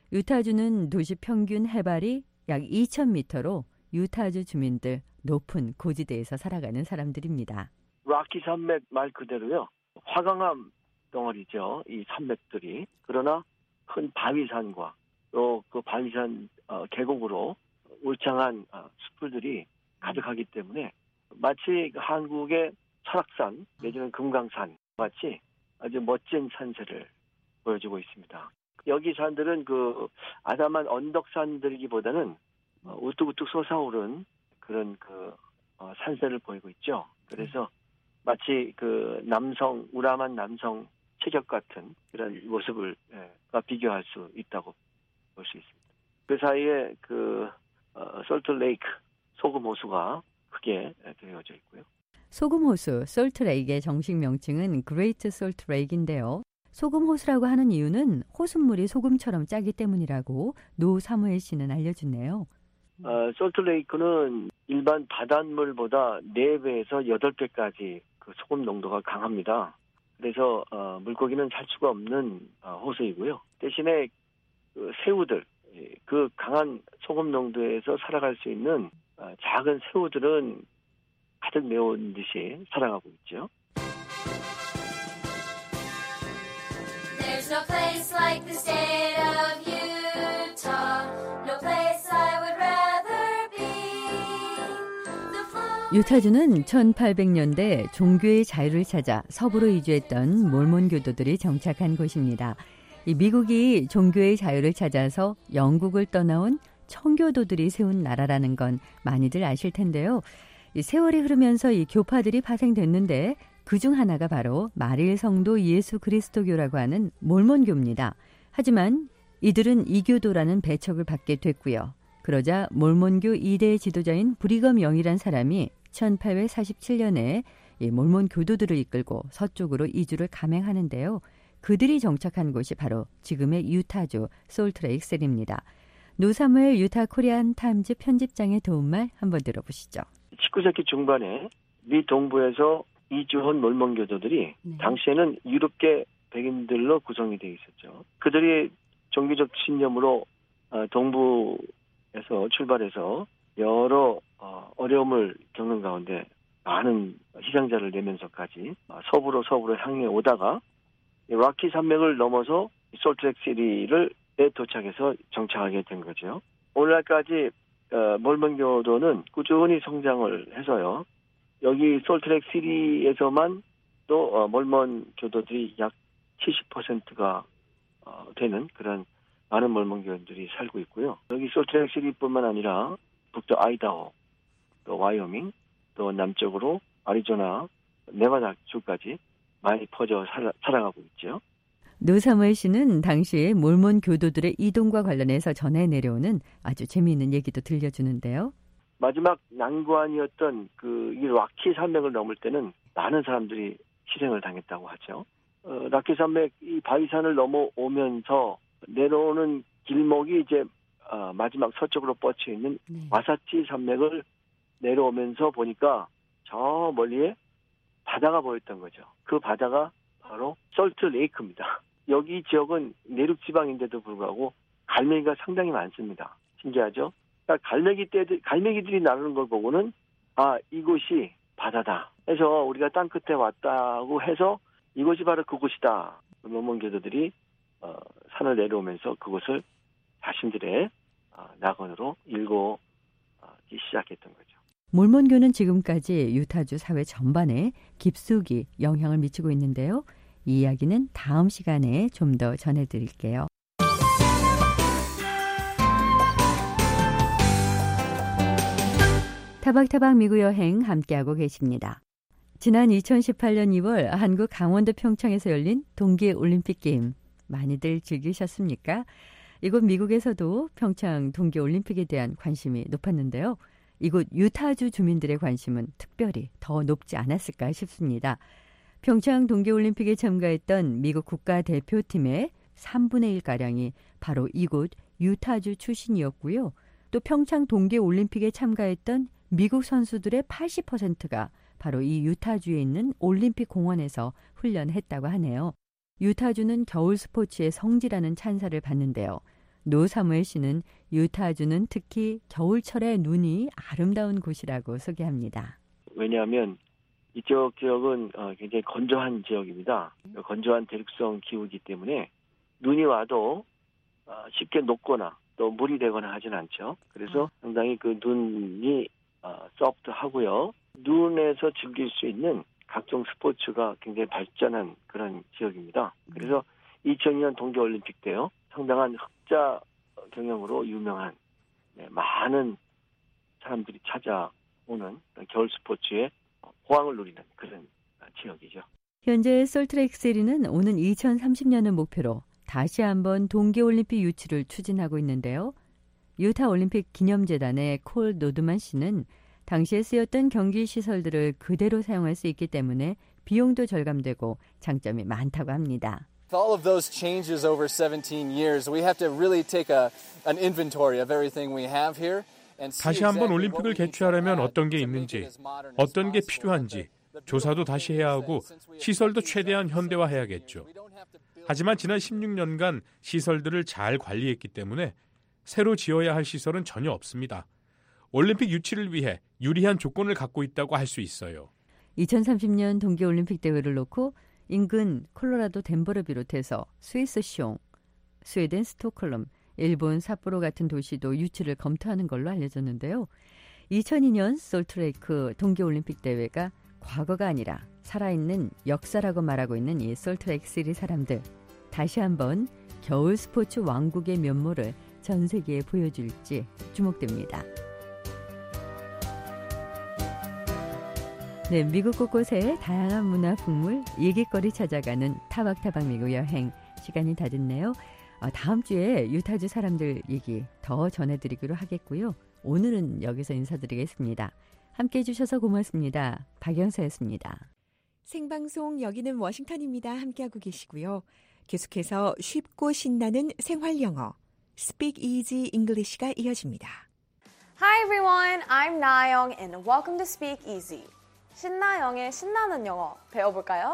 Speaker 8: 유타주는 도시 평균 해발이 약 이천 미터로 유타주 주민들 높은 고지대에서 살아가는 사람들입니다.
Speaker 9: 락키 산맥 말 그대로요. 화강암 덩어리죠. 이 산맥들이. 그러나 큰 바위산과 또 그 바위산 어, 계곡으로 울창한 어, 숲들이 가득하기 때문에 마치 한국의 설악산 내지는 금강산 같이 아주 멋진 산세를 보여주고 있습니다. 여기 산들은 그 아담한 언덕산들이기보다는 어, 우뚝우뚝 솟아오른 그런 그 어, 산세를 보이고 있죠. 그래서 마치 그 남성 우람한 남성 체격 같은 그런 모습을 예, 비교할 수 있다고 볼 수 있습니다. 그 사이에 그 어, 솔트레이크 소금 호수가 크게 되어져 있고요.
Speaker 8: 소금 호수 솔트레이크의 정식 명칭은 그레이트 솔트레이크인데요. 소금 호수라고 하는 이유는 호수물이 소금처럼 짜기 때문이라고 노 사무엘 씨는 알려주네요.
Speaker 9: 어, 솔트레이크는 일반 바닷물보다 네 배에서 여덟 배까지 그 소금 농도가 강합니다. 그래서 어, 물고기는 살 수가 없는 어, 호수이고요. 대신에 그 새우들, 그 강한 소금 농도에서 살아갈 수 있는 어, 작은 새우들은 가득 메운 듯이 살아가고 있죠.
Speaker 10: There's no place like the state of Utah. No place I would rather be.
Speaker 8: 유타주는 천팔백 년대 종교의 자유를 찾아 서부로 이주했던 몰몬 교도들이 정착한 곳입니다. 이 미국이 종교의 자유를 찾아서 영국을 떠나온 청교도들이 세운 나라라는 건 많이들 아실 텐데요. 이 세월이 흐르면서 이 교파들이 파생됐는데 그중 하나가 바로 마릴 성도 예수 그리스도교라고 하는 몰몬교입니다. 하지만 이들은 이교도라는 배척을 받게 됐고요. 그러자 몰몬교 이 대 지도자인 브리검 영이란 사람이 천팔백사십칠 년에 이 몰몬 교도들을 이끌고 서쪽으로 이주를 감행하는데요. 그들이 정착한 곳이 바로 지금의 유타주 솔트레이크셀입니다. 노사무엘 유타 코리안 타임즈 편집장의 도움말 한번 들어보시죠.
Speaker 9: 십구 세기 중반에 미 동부에서 이주한 몰몬 교도들이 네. 당시에는 유럽계 백인들로 구성이 되어 있었죠. 그들이 종교적 신념으로 동부에서 출발해서 여러 어려움을 겪는 가운데 많은 희생자를 내면서까지 서부로 서부로 향해 오다가 락키 산맥을 넘어서 솔트레이크시티를 도착해서 정착하게 된 거죠. 오늘날까지 몰몬교도는 꾸준히 성장을 해서요. 여기 솔트레이크시티에서만 또 몰몬 교도들이 약 칠십 퍼센트가 되는 그런 많은 몰몬 교도들이 살고 있고요. 여기 솔트레이크시티뿐만 아니라 북도 아이다호, 또 와이오밍, 또 남쪽으로 아리조나, 네바다 주까지 많이 퍼져 살아, 살아가고 있죠.
Speaker 8: 노사무엘 씨는 당시에 몰몬 교도들의 이동과 관련해서 전해 내려오는 아주 재미있는 얘기도 들려주는데요.
Speaker 9: 마지막 난관이었던 그 이 락키 산맥을 넘을 때는 많은 사람들이 희생을 당했다고 하죠. 어, 락키 산맥 이 바위산을 넘어오면서 내려오는 길목이 이제 어, 마지막 서쪽으로 뻗쳐 있는 네. 와사치 산맥을 내려오면서 보니까 저 멀리에 바다가 보였던 거죠. 그 바다가 바로 솔트 레이크입니다. 여기 지역은 내륙 지방인데도 불구하고 갈매기가 상당히 많습니다. 신기하죠? 그러니까 갈매기 떼들, 갈매기들이 나르는 걸 보고는 아 이곳이 바다다 해서 우리가 땅 끝에 왔다고 해서 이곳이 바로 그곳이다. 몰몬 교도들이 어, 산을 내려오면서 그곳을 자신들의 어, 낙원으로 일고 어, 시작했던 거죠.
Speaker 8: 몰몬교는 지금까지 유타주 사회 전반에 깊숙이 영향을 미치고 있는데요. 이 이야기는 다음 시간에 좀 더 전해드릴게요. 타박타박 미국 여행 함께하고 계십니다. 지난 이천십팔 년 이월 한국 강원도 평창에서 열린 동계올림픽 게임 많이들 즐기셨습니까? 이곳 미국에서도 평창 동계올림픽에 대한 관심이 높았는데요. 이곳 유타주 주민들의 관심은 특별히 더 높지 않았을까 싶습니다. 평창 동계올림픽에 참가했던 미국 국가대표팀의 삼분의 일가량이 바로 이곳 유타주 출신이었고요. 또 평창 동계올림픽에 참가했던 미국 선수들의 팔십 퍼센트가 바로 이 유타주에 있는 올림픽 공원에서 훈련했다고 하네요. 유타주는 겨울 스포츠의 성지라는 찬사를 받는데요. 노사무엘 씨는 유타주는 특히 겨울철의 눈이 아름다운 곳이라고 소개합니다.
Speaker 9: 왜냐하면 이쪽 지역은 굉장히 건조한 지역입니다. 건조한 대륙성 기후이기 때문에 눈이 와도 쉽게 녹거나 또 물이 되거나 하진 않죠. 그래서 상당히 그 눈이 소프트하고요. 눈에서 즐길 수 있는 각종 스포츠가 굉장히 발전한 그런 지역입니다. 그래서 이천이 년 동계올림픽 때요. 상당한 흑자 경영으로 유명한 네, 많은 사람들이 찾아오는 겨울 스포츠의 호황을 누리는 그런 지역이죠.
Speaker 8: 현재 솔트레이크시티는 오는 이천삼십 년을 목표로 다시 한번 동계올림픽 유치를 추진하고 있는데요. 유타 올림픽 기념재단의 콜 노드만 씨는 당시에 쓰였던 경기 시설들을 그대로 사용할 수 있기 때문에 비용도 절감되고 장점이 많다고 합니다.
Speaker 11: With all of those changes over seventeen years, we have to really take a, an inventory of everything we have here.
Speaker 12: 다시 한번 올림픽을 개최하려면 어떤 게 있는지, 어떤 게 필요한지 조사도 다시 해야 하고 시설도 최대한 현대화해야겠죠. 하지만 지난 십육 년간 시설들을 잘 관리했기 때문에 새로 지어야 할 시설은 전혀 없습니다. 올림픽 유치를 위해 유리한 조건을 갖고 있다고 할 수 있어요.
Speaker 8: 이천삼십 년 동계올림픽 대회를 놓고 인근 콜로라도 덴버를 비롯해서 스위스 숑, 스웨덴 스톡홀름, 일본 삿포로 같은 도시도 유치를 검토하는 걸로 알려졌는데요. 이천이 년 솔트레이크 동계올림픽 대회가 과거가 아니라 살아있는 역사라고 말하고 있는 이 솔트레이크 시리 사람들, 다시 한번 겨울 스포츠 왕국의 면모를 전 세계에 보여줄지 주목됩니다. 네, 미국 곳곳의 다양한 문화 풍물, 얘기거리 찾아가는 타박타박 미국 여행 시간이 다 됐네요. 어, 다음 주에 유타주 사람들 얘기 더 전해드리기로 하겠고요. 오늘은 여기서 인사드리겠습니다. 함께해 주셔서 고맙습니다. 박영서였습니다.
Speaker 3: 생방송 여기는 워싱턴입니다. 함께하고 계시고요. 계속해서 쉽고 신나는 생활영어 Speak Easy English가 이어집니다.
Speaker 13: Hi everyone, I'm Nayoung and welcome to Speak Easy. 신나영의 신나는 영어 배워볼까요?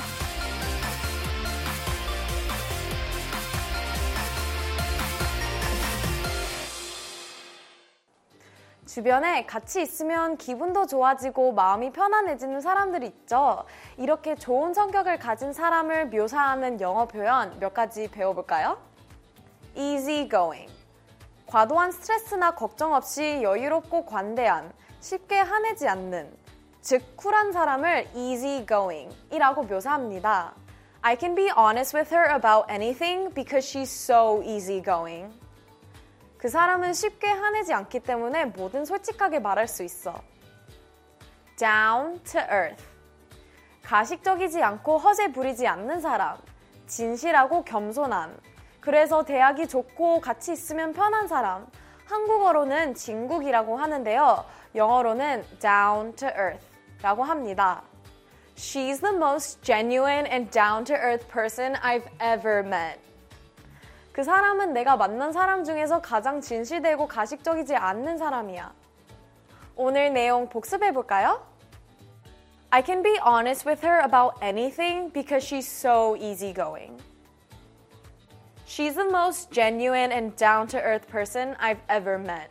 Speaker 13: 주변에 같이 있으면 기분도 좋아지고 마음이 편안해지는 사람들이 있죠. 이렇게 좋은 성격을 가진 사람을 묘사하는 영어 표현 몇 가지 배워볼까요? Easy going. 과도한 스트레스나 걱정 없이 여유롭고 관대한, 쉽게 화내지 않는, 즉 쿨한 사람을 easy going 이라고 묘사합니다. I can be honest with her about anything because she's so easy going. 그 사람은 쉽게 화내지 않기 때문에 뭐든 솔직하게 말할 수 있어. Down to earth. 가식적이지 않고 허세 부리지 않는 사람. 진실하고 겸손함. 그래서 대하기 좋고 같이 있으면 편한 사람. 한국어로는 진국이라고 하는데요. 영어로는 down to earth 라고 합니다. She's the most genuine and down to earth person I've ever met. 그 사람은 내가 만난 사람 중에서 가장 진실되고 가식적이지 않는 사람이야. 오늘 내용 복습해볼까요? I can be honest with her about anything because she's so easygoing. She's the most genuine and down-to-earth person I've ever met.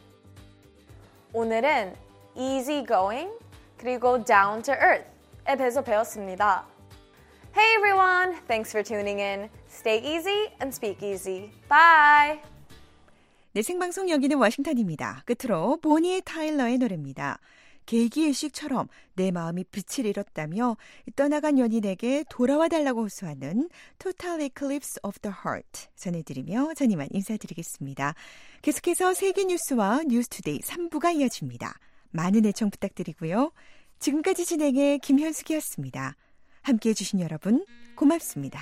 Speaker 13: 오늘은 easygoing 그리고 down-to-earth에 대해서 배웠습니다. Hey everyone, thanks for tuning in. Stay easy and speak easy. Bye!
Speaker 3: 네, 생방송 여기는 워싱턴입니다. 끝으로 보니 타일러의 노래입니다. 계기의식처럼 내 마음이 빛을 잃었다며 떠나간 연인에게 돌아와 달라고 호소하는 Total Eclipse of the Heart 전해드리며 전 이만 인사드리겠습니다. 계속해서 세계 뉴스와 뉴스투데이 삼 부가 이어집니다. 많은 애청 부탁드리고요. 지금까지 진행의 김현숙이었습니다. 함께해 주신 여러분 고맙습니다.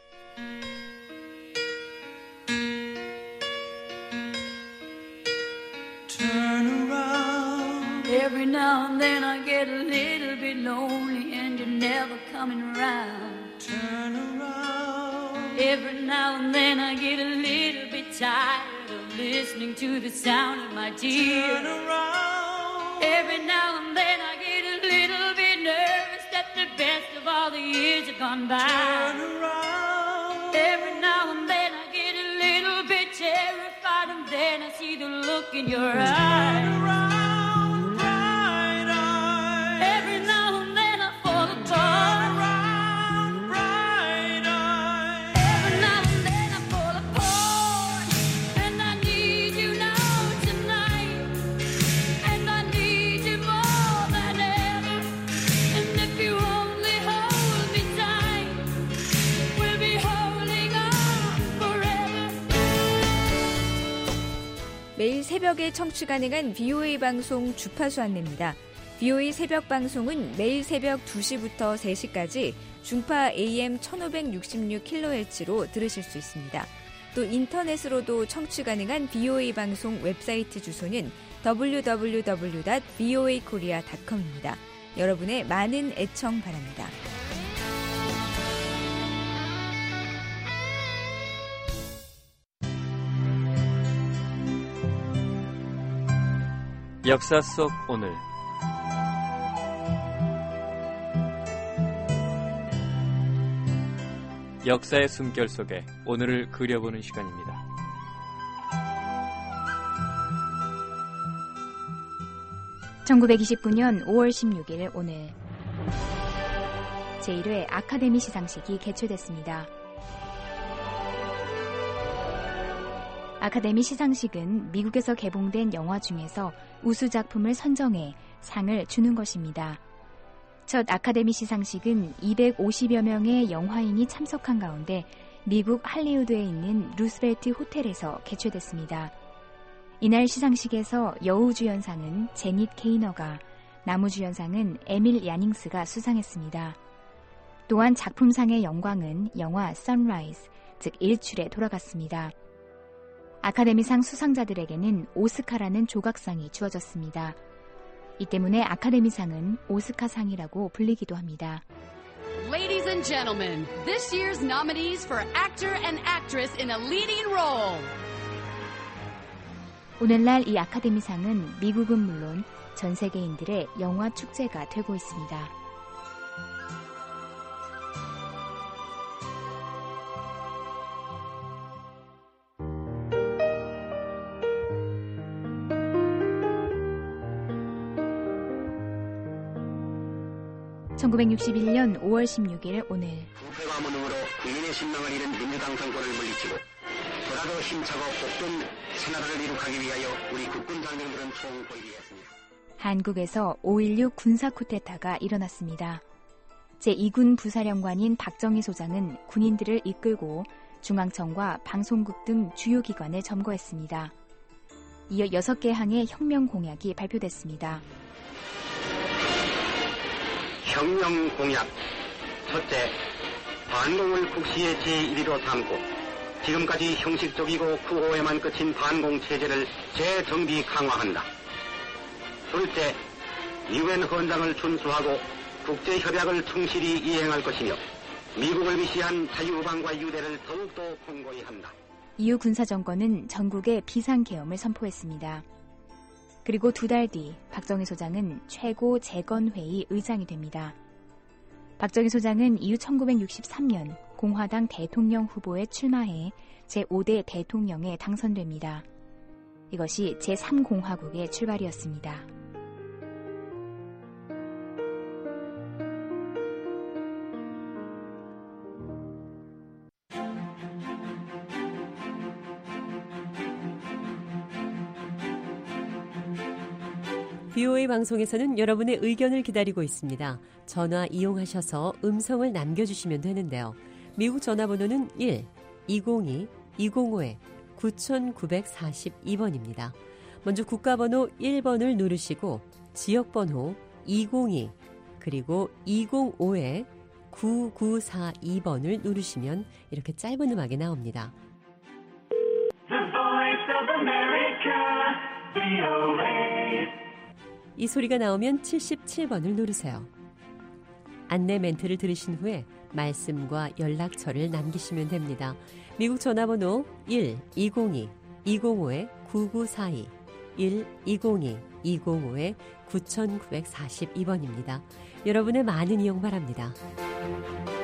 Speaker 7: Turn around. Every now and then I get a little bit lonely and you're never coming around. Turn around. Every now and then I get a little bit tired of listening to the sound of my tears. Turn around. Every now and then I get a little bit nervous that the best of all the years have gone by. Turn around. Every now and then I get a little bit terrified and then I see the look in your eyes. Turn around, bright eyes. Every now and then I fall apart. Turn around, bright eyes. Every now and then I fall apart. And I need you now tonight. And I need you more than ever. And if you only hold me tight, we'll be holding on forever.
Speaker 14: 매일 새벽에 청취 가능한 비오에이 방송 주파수 안내입니다. 비오에이 새벽 방송은 매일 새벽 두 시부터 세 시까지 중파 에이엠 천오백육십육 킬로헤르츠로 들으실 수 있습니다. 또 인터넷으로도 청취 가능한 비오에이 방송 웹사이트 주소는 더블유 더블유 더블유 닷 비오에이 코리아 닷 컴입니다. 여러분의 많은 애청 바랍니다.
Speaker 1: 역사 속 오늘 역사의 숨결 속에 오늘을 그려보는 시간입니다.
Speaker 15: 천구백이십구 년 오월 십육일 오늘 제일 회 아카데미 시상식이 개최됐습니다. 아카데미 시상식은 미국에서 개봉된 영화 중에서 우수 작품을 선정해 상을 주는 것입니다. 첫 아카데미 시상식은 이백오십여 명의 영화인이 참석한 가운데 미국 할리우드에 있는 루스벨트 호텔에서 개최됐습니다. 이날 시상식에서 여우주연상은 제닛 게이너가, 남우주연상은 에밀 야닝스가 수상했습니다. 또한 작품상의 영광은 영화 선라이즈, 즉 일출에 돌아갔습니다. 아카데미상 수상자들에게는 오스카라는 조각상이 주어졌습니다. 이 때문에 아카데미상은 오스카상이라고 불리기도 합니다.
Speaker 16: Ladies and gentlemen, this year's nominees for actor and actress in a leading role.
Speaker 15: 오늘날 이 아카데미상은 미국은 물론 전 세계인들의 영화 축제가 되고 있습니다. 천구백육십일 년 오월 십육일 오늘
Speaker 17: 부패와 무능으로 국민의 신망을 잃은 민주당 정권을 물리치고 보다도 힘차고 복된 새나라를 이룩하기 위하여 우리 국군 장병들은 총고일이었습니다.
Speaker 15: 한국에서 오일육 군사 쿠데타가 일어났습니다. 제이 군 부사령관인 박정희 소장은 군인들을 이끌고 중앙청과 방송국 등 주요 기관을 점거했습니다. 이어 여섯 개 항의 혁명 공약이 발표됐습니다.
Speaker 17: 혁명 공약. 첫째, 반공을 국시의 제일 위로 삼고 지금까지 형식적이고 구호에만 그친 반공 체제를 재정비 강화한다. 둘째, 유엔 헌장을 준수하고 국제협약을 충실히 이행할 것이며 미국을 위시한 자유우방과 유대를 더욱더 공고히 한다.
Speaker 15: 이후 군사정권은 전국에 비상계엄을 선포했습니다. 그리고 두 달 뒤 박정희 소장은 최고 재건회의 의장이 됩니다. 박정희 소장은 이후 천구백육십삼 년 공화당 대통령 후보에 출마해 제오 대 대통령에 당선됩니다. 이것이 제삼 공화국의 출발이었습니다.
Speaker 18: 비오에이 방송에서는 여러분의 의견을 기다리고 있습니다. 전화 이용하셔서 음성을 남겨주시면 되는데요. 미국 전화번호는 일 이공이 이공오 구구사이 번입니다. 먼저 국가번호 일 번을 누르시고 지역번호 이공이 그리고 이공오 구구사이 번을 누르시면 이렇게 짧은 음악이 나옵니다.
Speaker 7: The Voice of America, 비오에이.
Speaker 18: 이 소리가 나오면 칠십칠 번을 누르세요. 안내 멘트를 들으신 후에 말씀과 연락처를 남기시면 됩니다. 미국 전화번호 일 이공이 이공오 구구사이 일 이공이 이공오 구구사이 번입니다. 여러분의 많은 이용 바랍니다.